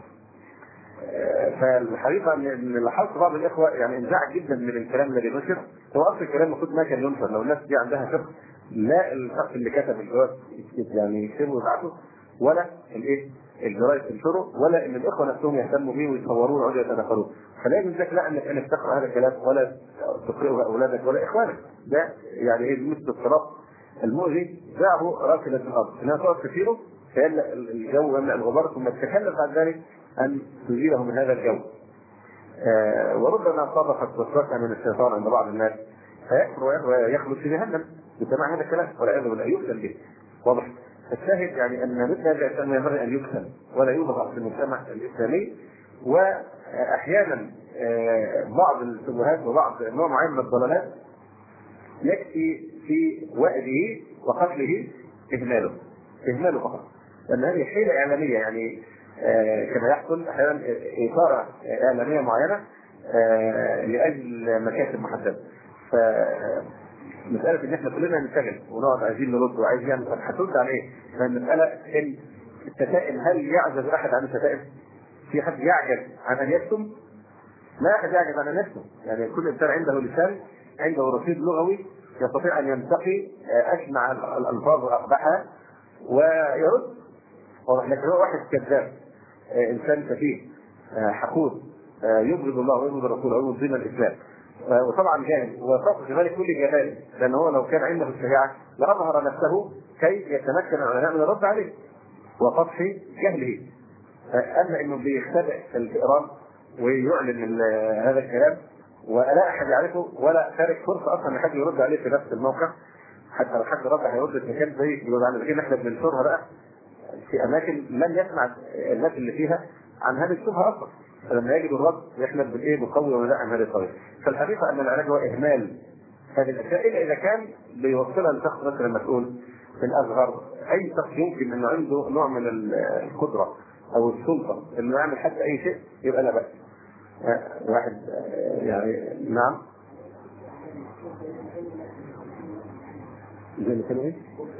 A: فالحقيقه ان لاحظت بعض الاخوه يعني انزعج جدا من الكلام الذي نشر. هو اصل الكلام المفروض ما كان ينشر لو الناس دي عندها فقه، لا الشخص اللي كتب الجواب يعني يكتبه ويبعته، ولا الايه الجرايد تنشره، ولا ان الاخوه نفسهم يهتموا به ويصوروه ويقعدوا يتدخلوه. فلا يجوز لك لا انك انك تقرا هذا الكلام ولا تقرئه اولادك ولا اخوانك. ده يعني ايه مثل الصراط المؤذي دعه راكدا في الارض، انها تقعد تثيره فيملا الجو ويملا الغبار، ثم تتكلف بعد ذلك ان تزيله من هذا الجو. آه وربما صادفت وسوسه من الشيطان عند بعض الناس فيكفر ويخلد في جهنم بسماع هذا الكلام والعياذ بالله يؤذن به. واضح؟ الشاهد يعني ان مثل هذا الكلام ينبغي ان يكتم ولا يوضع في المجتمع الاسلامي. واحيانا بعض الشبهات وبعض نوع معين من الضلالات يكفي في وعده وقتله اهماله اهماله فقط، لان هذه حيله اعلاميه يعني كما يحصل احيانا اثاره اعلاميه معينه لاجل مكاسب محدده. ف مسألة إن إحنا كلنا نشتغل ونقعد عايزين نرد وعايزين يعني هترد على إيه؟ فالمسألة إن الشتائم هل يعجز أحد عن الشتائم؟ في حد يعجز عن أن يكتم؟ لا أحد يعجز عن أن يكتم، يعني كل إنسان عنده لسان، عنده رصيد لغوي يستطيع أن ينتقي أشنع الألفاظ وأقبحها ويرد. لكن هو واحد كذاب، إنسان سفيه حقود يبغض الله ويبغض رسوله ويبغض دين الإسلام، وطبعا جاهل وفوق ذلك كل جهال، لان هو لو كان عنده الشجاعه لاظهر نفسه كي يتمكن العلماء من الرد عليه وقطع جهله. اما انه بيختبئ الايران ويعلن هذا الكلام ولا احد يعرفه ولا تارك فرصه اصلا لحد يرد عليه في نفس الموقع، حتى لو حد رد هيرد في مكان زي يقول على لكن احنا بننشرها بقى في اماكن لن يسمع الناس اللي فيها عن هذه الشبهه اصلا. فلما يجد الرد احنا بالايه بنقوي وندعم هذه الطريقه. فالحقيقه ان العلاج هو اهمال هذه الاشياء الا اذا كان بيوصلها لشخص مثلا مسؤول في الاصغر، اي شخص يمكن انه عنده نوع من القدره او السلطه انه يعمل حتى اي شيء يبقى لا باس. واحد يعني نعم زي اللي كانوا ايه؟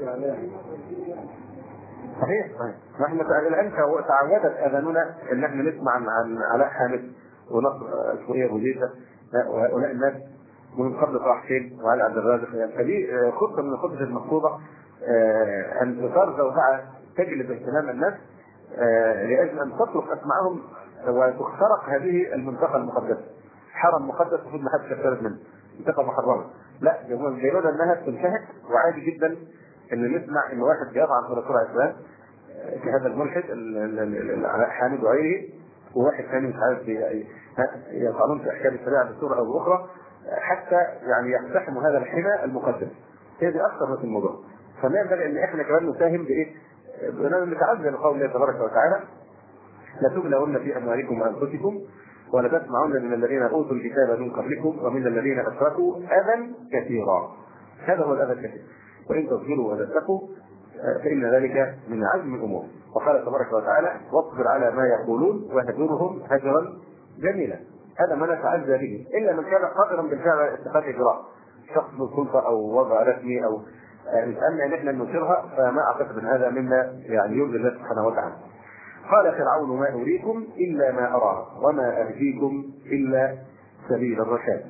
A: صحيح صحيح. نحن الان تعودت اذاننا ان احنا نسمع عن علاء حامد ونصر اسمه ايه ابو زيده وهؤلاء الناس ومن قبل صلاح حسين وعلي عبد الرازق. فدي خطه من الخطط المقصوده ان تصار زوجها تجلب اهتمام الناس لاجل ان تطرق اسماعهم وتخترق هذه المنطقه المقدسه. حرم مقدس المفروض ما حدش يقترب منه، منطقه محرمه. لا جايبين انها تنتهك، وعادي جدا ان نسمع ان واحد بيطعن في رسول الاسلام كهذا الملحد علاء حامد وغيره، وواحد ثاني مش عارف يطعنون في احكام الشريعه بصوره او باخرى حتى يعني يقتحموا هذا الحمى المقدس. هي دي اكثر في الموضوع. فما ينبغي ان احنا كمان نساهم بايه؟ نتعزى لقول الله تبارك وتعالى: لتبلون في اموالكم وانفسكم ولتسمعون من الذين اوتوا الكتاب من قبلكم ومن الذين اشركوا اذى كثيرا. هذا هو الاذى الكثير، وان تصبروا وتتقوا فان ذلك من عزم الامور. وقال تبارك وتعالى: واصبر على ما يقولون واهجرهم هجرا جميلا. هذا ما نتعزى به الا من كان قادرا بالفعل على اتخاذ اجراء شخص بالسلطه او وضع رسمي او نتأمل ان احنا ننشرها، فما اعتقد ان هذا مما يعني يرضي الله سبحانه وتعالى. قال فرعون: ما أريكم إلا ما أرى وما أهديكم إلا سبيل الرشاد.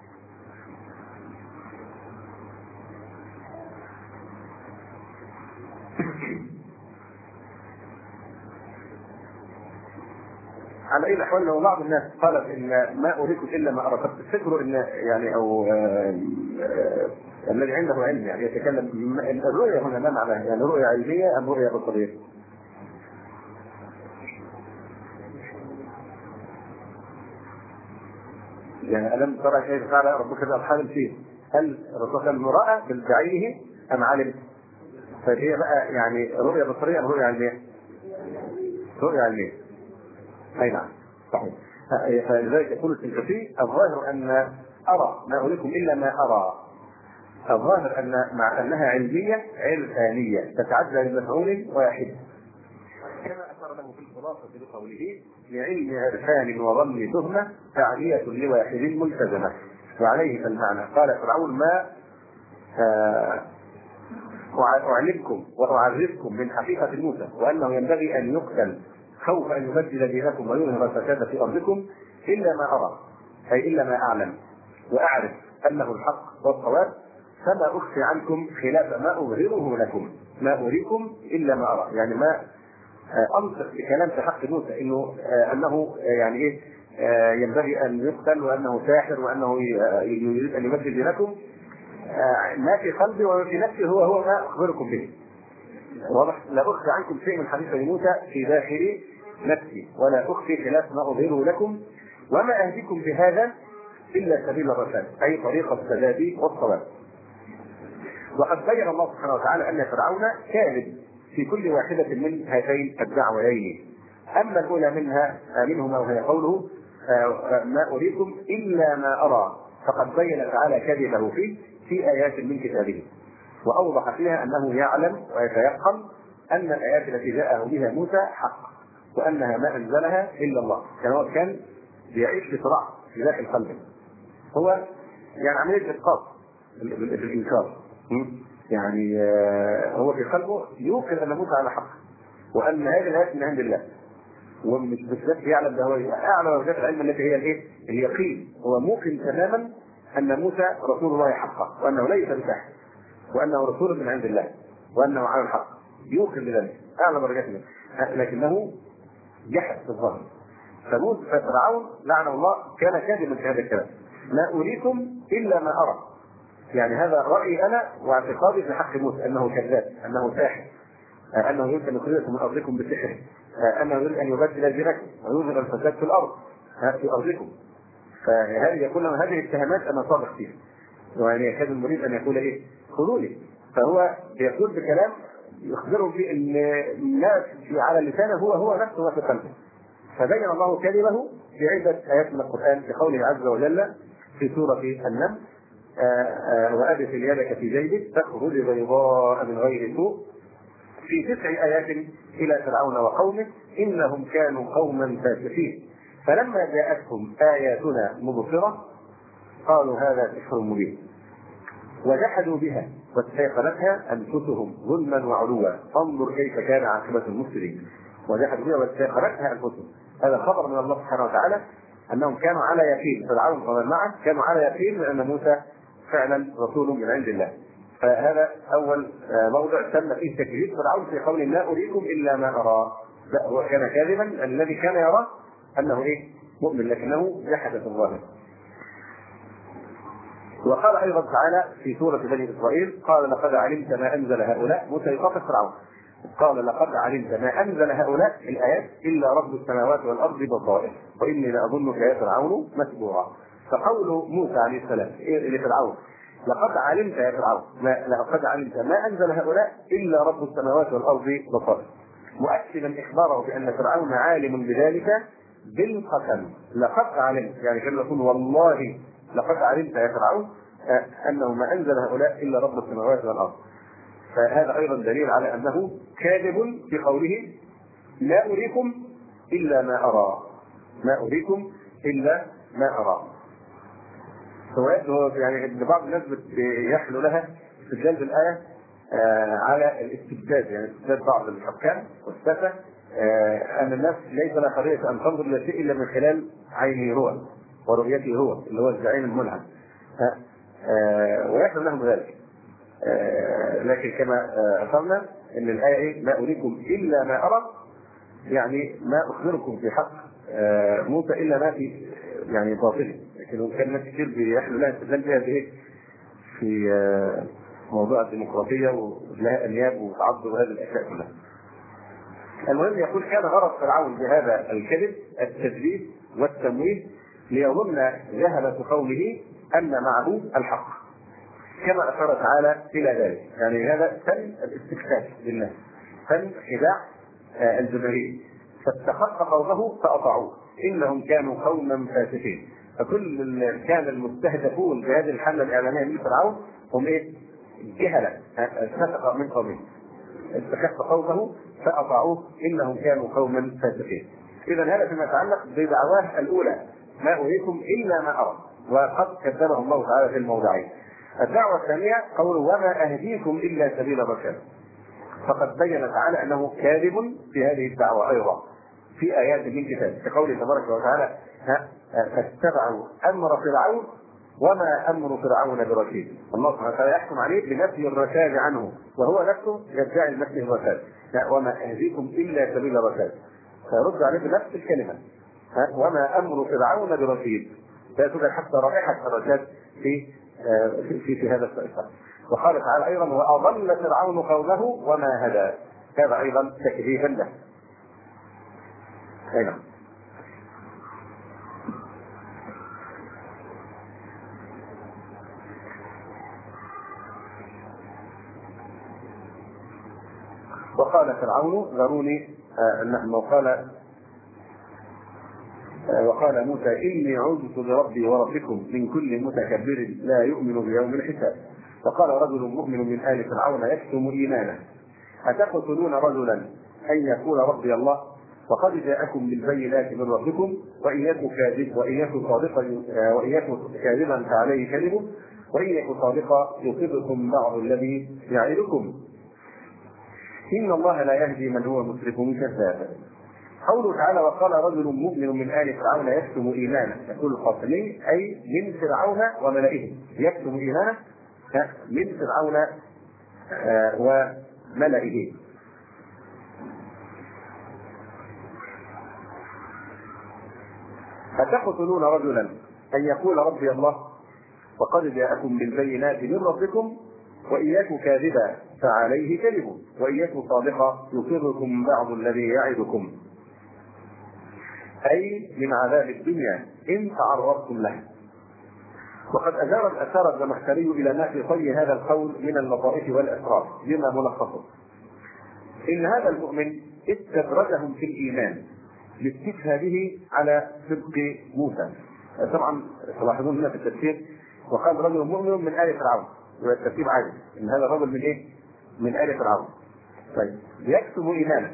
A: على أي الأحوال لو بعض الناس قالت إن ما أريكم إلا ما أرى، تفتكروا إن يعني أو آه آه الذي عنده علم يعني يتكلم. الرؤية هنا ما معناها؟ يعني رؤية علمية أم رؤية بصرية؟ يعني ألم ترى كيف فعل ربك بأصحاب الفيل؟ هل الرسول كان رأى بعينه أم علم؟ فهي بقى يعني رؤية بصرية أم رؤية علمية؟ رؤية علمية. أي نعم صحيح. فلذلك يقول السنكسي: الظاهر أن أرى ما أريكم إلا ما أرى. الظاهر أن مع أنها علمية علمانية تتعدى لمفعول واحد، كما أثر له في الخلاصة بقوله: لعلم عرفان وظن تهمة تعلية لواحد ملتزمة. وعليه فالمعنى. قال فرعون: ما آه أعلمكم وأعرفكم من حقيقة موسى وأنه ينبغي أن يقتل خوف أن يبدل دينكم ويظهر الفساد في أرضكم إلا ما أرى، أي إلا ما أعلم وأعرف أنه الحق والصواب، فما أخفي عنكم خلاف ما أظهره لكم. ما أريكم إلا ما أرى، يعني ما أنطق بكلام في حق موسى إنه أنه يعني إيه ينبغي أن يقتل وأنه ساحر وأنه يريد أن يبدل دينكم. ما في قلبي وما في نفسي هو هو ما أخبركم به. واضح؟ لا أخفي عنكم شيء من حديث موسى في داخل نفسي ولا أخفي خلاف ما أظهره لكم، وما أهديكم بهذا إلا سبيل الرشاد، أي طريق السداد والصواب. وقد بين الله سبحانه وتعالى أن فرعون كاذب في كل واحدة من هاتين الدعوتين. أما الأولى منها منهما وهي قوله: ما أريكم إلا ما أرى، فقد بين تعالى كذبه فيه في آيات من كتابه، وأوضح فيها أنه يعلم ويتيقن أن الآيات التي جاءه بها موسى حق، وأنها ما أنزلها إلا الله. كان هو كان بيعيش في صراع في داخل قلبه، هو يعني عملية إسقاط بالإنكار. يعني هو في قلبه يوقن أن موسى على حق وأن هذه الآيات من عند الله، ومش بس يعلم، ده هو أعلى درجات العلم التي هي الإيه؟ اليقين. هو موقن تماما أن موسى رسول الله حقا، وأنه ليس بساحر، وأنه رسول من عند الله، وأنه على الحق، يوقن بذلك أعلى درجات منه، لكنه جحد في الظاهر. فموسى فرعون لعنه الله كان كاذبا في هذا الكلام: ما أريكم إلا ما أرى. يعني هذا رأيي أنا واعتقادي في حق موسى أنه كذاب، أنه ساحر، أنه يريد أن يخرجكم من أرضكم بالسحر، أنه يريد أن يبدل دينكم ويظهر الفساد في الأرض في أرضكم. فهذه يقول هذه الاتهامات أنا صادق فيها، يعني يكاد المريد أن يقول إيه؟ خذوا لي. فهو يقول بكلام يخبرهم به أن الناس على لسانه هو هو نفسه وفي قلبه. فبين الله كذبه في عدة آيات من القرآن كقوله عز وجل في سورة النمل: وأدخل يدك في جيبك تخرج بيضاء من غير سوء، في تسع آيات إلى فرعون وقومه إنهم كانوا قوما فاسقين فلما جاءتهم آياتنا مبصرة قالوا هذا سحر مبين وجحدوا بها واستيقنتها أنفسهم ظلما وعلوا فانظر كيف كان عاقبة المفسدين. وجحدوا بها واستيقنتها أنفسهم، هذا خبر من الله سبحانه وتعالى أنهم كانوا على يقين، فرعون ومن معه كانوا على يقين من أن موسى فعلا رسول من عند الله. فهذا أول موضع تم فيه تكذيب فرعون في قول لا أريكم إلا ما أرى. لا، هو كان كاذبا، الذي كان يرى أنه إيه؟ مؤمن، لكنه جحد في الظاهر. وقال أيضا تعالى في سورة بني إسرائيل: قال لقد علمت ما أنزل هؤلاء، موسى يخاطب فرعون، قال لقد علمت ما أنزل هؤلاء الآيات إلا رب السماوات والأرض بصائر وإني لأظنك يا فرعون مسبورا. فقول موسى عليه السلام لفرعون لقد علمت يا فرعون، لقد علمت ما أنزل هؤلاء إلا رب السماوات والأرض بصائر، مؤكدا إخباره بأن فرعون عالم بذلك بالقسم. لقد علمت يعني كان يقول والله لقد علمت يا فرعون أنه ما أنزل هؤلاء إلا رب السماوات والأرض. فهذا أيضا دليل على أنه كاذب في قوله لا أريكم إلا ما أرى، ما أريكم إلا ما أرى. يعني بعض الناس يحلو لها استدلال بالآية على الاستبداد، يعني استبداد بعض الحكام والسفة أن الناس ليس لها حرية أن تنظر إلى شيء إلا من خلال عينه هو ورؤيته هو اللي هو الزعيم الملهم، ويحلو لهم ذلك. لكن كما أخبرنا أن الآية إيه؟ ما أريكم إلا ما أرى، يعني ما أخبركم في حق موسى إلا ما في يعني باطله. لكن كان ناس كثير بيحلوا لها استدلال بها بإيه؟ في موضوع الديمقراطية ولها أنياب وتعضد وهذه الأشياء كلها. المهم يقول كان غرض فرعون بهذا الكذب التدليس والتمويه ليظن جهلة قومه أن معه الحق، كما أشار تعالى إلى ذلك. يعني هذا فن الاستكشاف للناس، فن خداع الجماهير، فاستخف قومه فأطاعوه إنهم كانوا قوما فاسقين. فكل كان المستهدفون بهذه الحملة الإعلامية من فرعون هم إيه؟ جهلة استخف من قومه، استخف قومه فأطاعوه إنهم كانوا قوما فاسقين. إذا هذا فيما يتعلق بدعواه الأولى ما أريكم إلا ما أرى، وقد كذبه الله تعالى في الموضعين. الدعوة الثانية قول وما أهديكم إلا سبيل الرشاد، فقد بين تعالى أنه كاذب في هذه الدعوة أيضا في آيات من كتابه كقوله تبارك وتعالى فاتبعوا أمر فرعون وما أمر فرعون برشيد. الله سبحانه وتعالى يحكم عليه بنفي الرشاد عنه وهو نفسه يدعي نفسه الرشاد، وما أهديكم إلا سبيل الرشاد، فيرد عليه بنفس الكلمة وما أمر فرعون برشيد، لا توجد حتى رائحة الرشاد في في, في هذا الشأن. وقال تعالى أيضا وأضل فرعون قومه وما هدى، هذا أيضا تكذيبا له. أيضا وقال فرعون ذروني آه وقال آه وقال موسى إني عذت بربي وربكم من كل متكبر لا يؤمن بيوم الحساب. وقال رجل مؤمن من آل فرعون يكتم إيمانه أتقتلون رجلا أن يقول ربي الله وقد جاءكم بالبينات من ربكم وإن يكن كاذب وإن يكن صادقا وإن يكن كاذبا فعليه كذبه وإن يكن صادقا يصيبكم بعض الذي يعدكم إن الله لا يهدي من هو مسرف كذاب. قوله تعالى وقال رجل مؤمن من آل فرعون يكتم إيمانه، يقول القاسمين أي من فرعون وملئه، يكتم إيمانه من فرعون وملئه. أتقتلون رجلا أن يقول ربي الله وقد جاءكم بالبينات من ربكم وإن يكن كاذبا فعليه كذبه وإن يكن صادقا يصيبكم بعض الذي يعدكم، أي من عذاب الدنيا إن تعرضتم له. وقد أشار الأثار الزمخشري إلى ما في طي هذا القول من اللطائف والأسرار بما ملخصه إن هذا المؤمن استدرجهم في الإيمان لاستشهاده على صدق موسى. طبعا تلاحظون هنا في التفسير وقال رجل مؤمن من آل فرعون، والترتيب عادي ان هذا الرجل من ايه؟ من آل فرعون. طيب يكتم ايمانه،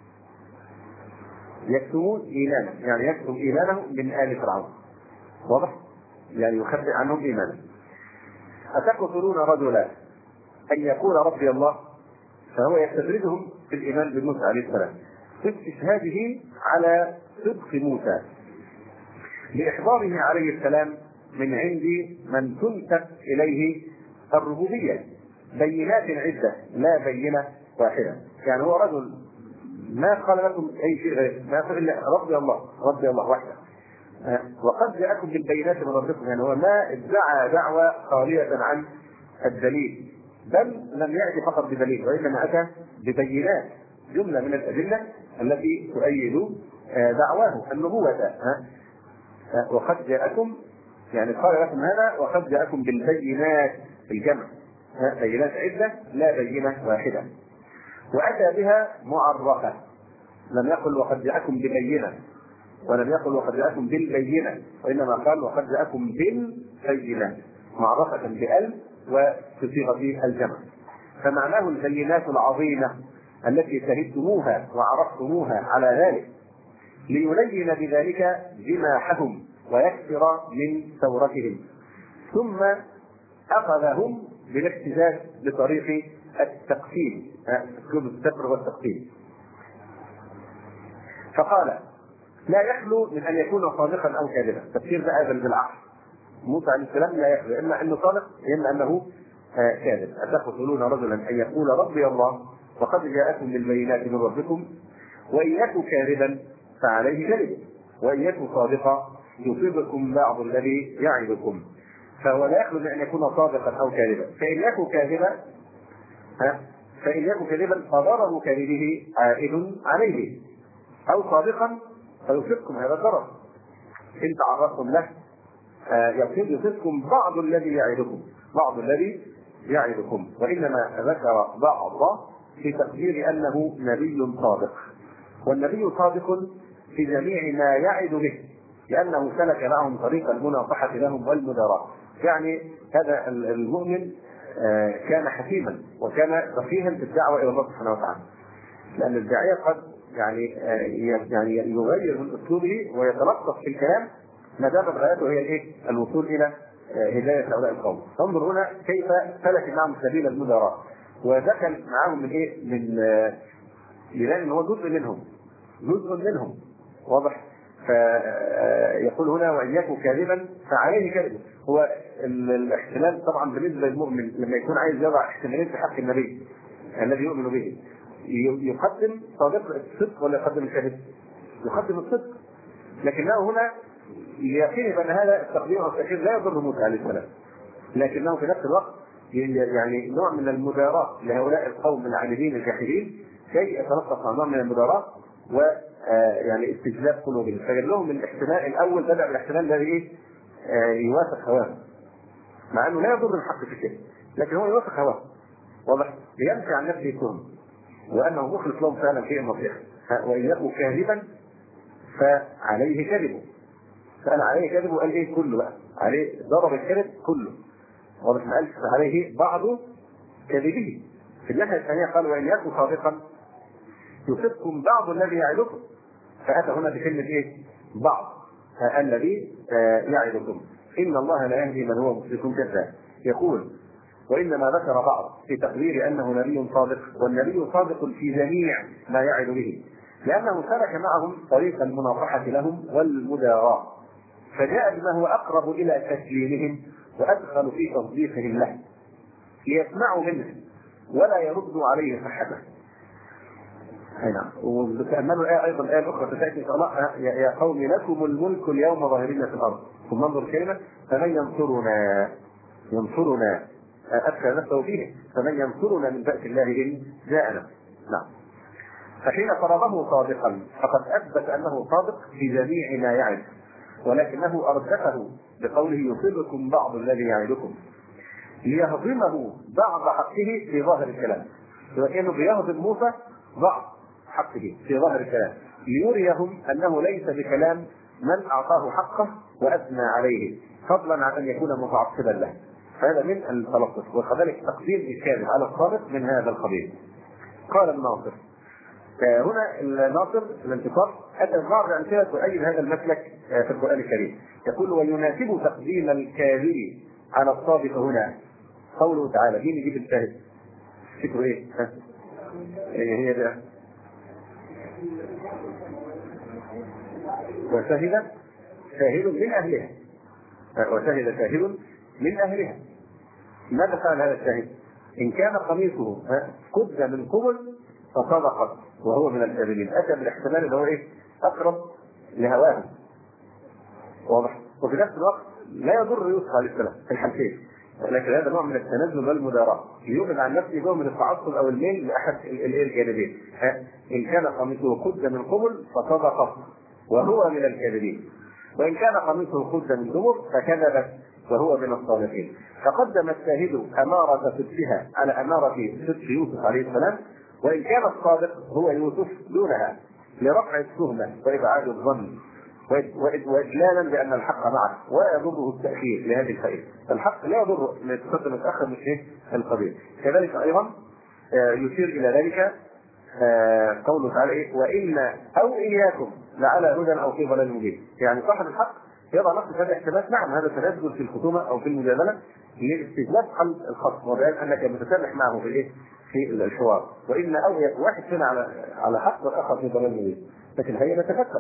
A: يكتمون ايمانه يعني يكتم ايمانه من آل فرعون، واضح؟ يعني يخبئ عنهم ايمانه. أتقتلون رجلا ان يقول ربي الله، فهو يستدرجهم في الايمان بموسى عليه السلام في استشهاده على صدق موسى لاحضاره عليه السلام من عند من تنسب اليه الربوبيه بينات عده لا بينه واحده. يعني هو رجل ما قال لكم اي شيء غير ما قال الا ربي الله ربي الله وحده، وقد جاءكم بالبينات من ربكم. يعني هو ما ادعى دعوه خاليه عن الدليل، بل لم يأتي فقط بدليل وإنما أتى ببينات، جملة من الأدلة التي تؤيد دعواه النبوة. وقد جاءكم يعني قال لكم هذا وقد جاءكم بالبينات في الجمع، بينات عدة لا بينة واحدة، وأتى بها معرفة. لم يقل وقد جاءكم ببينة، ولم يقل وقد جاءكم بالبينة، وإنما قال وقد جاءكم بالبينة معرفة بأل وبصيغة الجمع. فمعناه البينات العظيمة التي شهدتموها وعرفتموها على ذلك، ليلين بذلك جماحهم ويكثر من ثورتهم، ثم أخذهم بالاحتجاج بطريق التقسيم، أسلوب السفر والتقسيم. فقال لا يخلو من أن يكون صادقا أو كاذبا. تفسير بقى بالعقل، موسى عليه السلام لا يخلو إما أنه صادق إما أنه كاذب. أتقتلون رجلا أن يقول ربي الله وقد جاءكم بالبينات من ربكم وإن يكن كاذبا فعليه كذب وإن يكن صادقا يصيبكم بعض الذي يعدكم. فهو لا يخلو من أن يكون صادقا أو كاذبا. فإن يكن كاذبا فإن يكن كاذبا فضرر كاذبه عائد عليه، أو صادقا فيصيبكم هذا الضرر إن تعرضتم له، يصيبكم بعض الذي يعدكم بعض الذي يعدكم وإنما ذكر بعض في تقدير أنه نبي صادق، والنبي صادق في جميع ما يعد به، لأنه سلك معهم طريق المناصحة لهم والمداراة. يعني هذا المؤمن كان حكيما وكان فقيها في الدعوة إلى الله سبحانه وتعالى، لأن الداعية قد يعني يعني يغير من أسلوبه ويتلطف في الكلام ما دامت غايته هي الايه؟ الوصول الى هدايه هؤلاء القوم. انظر هنا كيف سلك معهم سبيل المدراء ودخل معهم من ايه؟ من لان هو جزء منهم جزء منهم واضح. فيقول هنا وان يكن كاذبا فعليه كذب. هو الاحتمال طبعا بالنسبه للمؤمن لما يكون عايز يضع احتمالين في حق النبي الذي يؤمن به، يقدم صادق الصدق ولا يقدم الكذب؟ يقدم الصدق، لكنه هنا يقين بأن هذا التقدير والتأخير لا يضر موسى عليه السلام، لكنه في نفس الوقت يعني نوع من المداراة لهؤلاء القوم العابدين الجاحدين كي يتلطف نوع من المداراة ويعني استجلاب قلوبهم. فجاب لهم الاحتمال الأول بدأ بالاحتمال الذي ايه؟ يوافق هواه، مع أنه لا يضر الحق في شيء لكن هو يوافق هواه واضح، ليمشي عن نفسه التهم وأنه مخلص لهم فعلا شيء نصيحة. وإن يكن كاذبا فعليه كذبه، فقال عليه كذب وقال ايه؟ كله بقى عليه ضرب الكذب كله واضح، ما قالش عليه بعض كذبه. في الناحيه الثانيه قال وان يكن صادقا يصيبكم بعض الذي يعدكم، فاتى هنا بكلمه ايه؟ بعض الذي يعدكم. ان الله لا يهدي من هو مسرف كذاب. يقول وانما ذكر بعض في تقدير انه نبي صادق، والنبي صادق في جميع ما يعد به، لانه سلك معهم طريق المناصحه لهم والمداراة، فجاء بما هو اقرب الى تسليمهم وادخل في تصديقهم له ليسمعوا منه ولا يردوا عليه صحته. اي نعم. وتاملوا الايه ايضا، الايه الاخرى تاتي ان شاء الله يا قوم لكم الملك اليوم ظاهرين في الارض. ثم انظر كلمه فمن ينصرنا ينصرنا ادخل نفسه فيه فمن ينصرنا من باس الله ان جاءنا. نعم. فحين طلبه صادقا فقد اثبت انه صادق في جميع ما يعد، ولكنه أردفه بقوله يصيبكم بعض الذي يعدكم ليهضمه بعض حقه في ظاهر الكلام. وكأنه بيهضم موسى بعض حقه في ظاهر الكلام، ليريهم أنه ليس بكلام من أعطاه حقه وأثنى عليه، فضلا عن أن يكون متعصبا له. هذا من التلطف، وكذلك تقديم الكاذب على الصادق من هذا القبيل. قال الناصر هنا الناصر الانتصار أتى بعض أمثلة تؤيد هذا المسلك في القرآن الكريم. يقول ويناسب تقديم الكاذب على الصادق هنا قوله تعالى. دي نجيب الشاهد فكره ايه؟ ها؟ ايه هي ده؟ وشهد شاهد من أهلها، وشهد شاهد من أهلها. ماذا فعل هذا الشاهد؟ إن كان قميصه قد من قبل فصدقت وهو من الكاذبين. أتى بالاحتمال اللي هو إيه؟ أقرب لهواه، واضح؟ وفي نفس الوقت لا يضر يوسف عليه السلام في الحالتين، لكن هذا نوع من التنزل والمداراة ليوجد عن نفسه نوع من التعصب أو الميل لأحد الجانبين. إن كان قميصه قد من قبل فصدقت وهو من الكاذبين، وإن كان قميصه قد من دبر فكذبت وهو من الصادقين. فقدم الشاهد أمارة صدقها على أمارة صدق يوسف عليه السلام، وإن كان الصادق هو يوسف دونها لرفع التهمة وإبعاد الظن وإجلالا بأن الحق معه ولا يضره التأخير لهذه الفائدة. الحق لا يضر من يتقدم متأخر من إيه القبيل. كذلك أيضا يشير إلى ذلك قوله تعالى إيه؟ وإن أو إياكم لعلى هدى أو في ضلال مبين. يعني صاحب الحق يضع نفسه هذا احتمال. نعم هذا تنازل في الخصومة أو في المجادلة لاستجلاب حل الخصم وبيان أنك متسامح معه في الإيه؟ في الحوار. وإن أو إياكم واحد فينا على على حق والآخر في ضلال مبين، لكن هي نتفكر.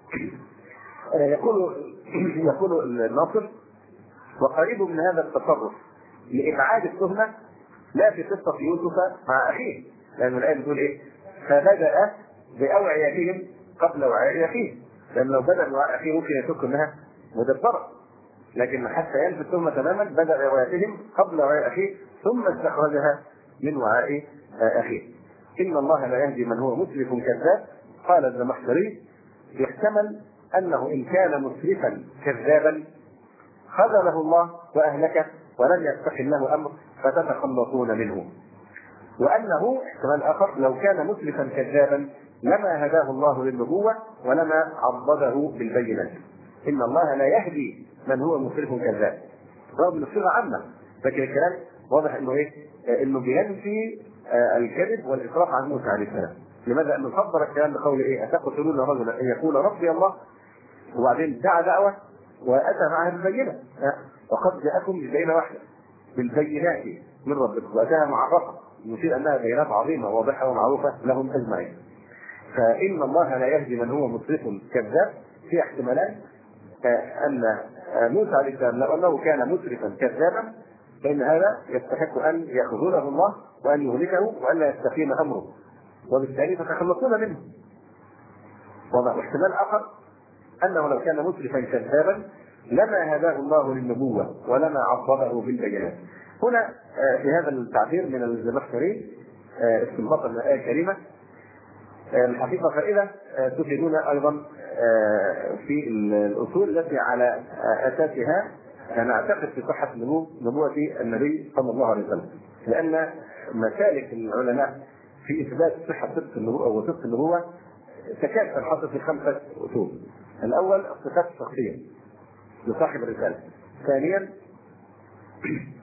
A: يقول يقول الناصر وقريب من هذا التصرف لإبعاد التهمة لا في قصة يوسف مع أخيه، لأن الآية بتقول إيه؟ فبدأ بأوعيتهم قبل وعاء أخيه، لأن لو بدأ بوعاء أخيه ممكن يشك أنها مدبرة، لكن حتى ينفي التهمة تماما بدأ بأوعيتهم قبل وعاء أخيه ثم استخرجها من وعاء أخيه. إن الله لا يهدي من هو مسرف كذاب. قال الزمخشري يحتمل أنه إن كان مسرفا كذابا خذله الله وأهلكه ولم يستقم له أمر فتتخلصون منه، وأنه احتمال آخر لو كان مسرفا كذابا لما هداه الله للنبوة ولما عضده بالبينات. إن الله لا يهدي من هو مسرف كذاب، رغم من الصيغة عامة، لكن الكلام واضح إنه إيه؟ إنه بينفي الكذب والإسراف عن موسى عليه السلام. لماذا؟ أنه صدر الكلام بقول إيه؟ أتقتلون رجلا أن يقول ربي الله، وبعدين دعا دعوة وأتى معها البينة، وقد جاءكم ببينة واحدة بالبينات من ربكم وأتاها معرفة يشير أنها بينات عظيمة واضحة ومعروفة لهم أجمعين. فإن الله لا يهدي من هو مسرف كذاب في احتمالات. أن موسى عليه السلام لو أنه كان مسرفا كذابا فإن هذا يستحق أن يخذله الله وأن يهلكه وأن لا يستقيم أمره، وبالتالي فتخلصون منه. واحتمال آخر أنه لو كان مسرفا كذابا لما هداه الله للنبوة ولما عضده بالبينات. هنا في هذا التعبير من الزمخشري استنباطا من الآية الكريمة الحقيقة فائدة تفيدون أيضا في الأصول التي على أساسها نعتقد في صحة نبوة النبي صلى الله عليه وسلم، لأن مسالك العلماء في إثبات صحة صدق النبوة وصدق النبوة تكاد تنحصر في خمسة أصول. الأول الصفات الشخصية لصاحب الرسالة. ثانيا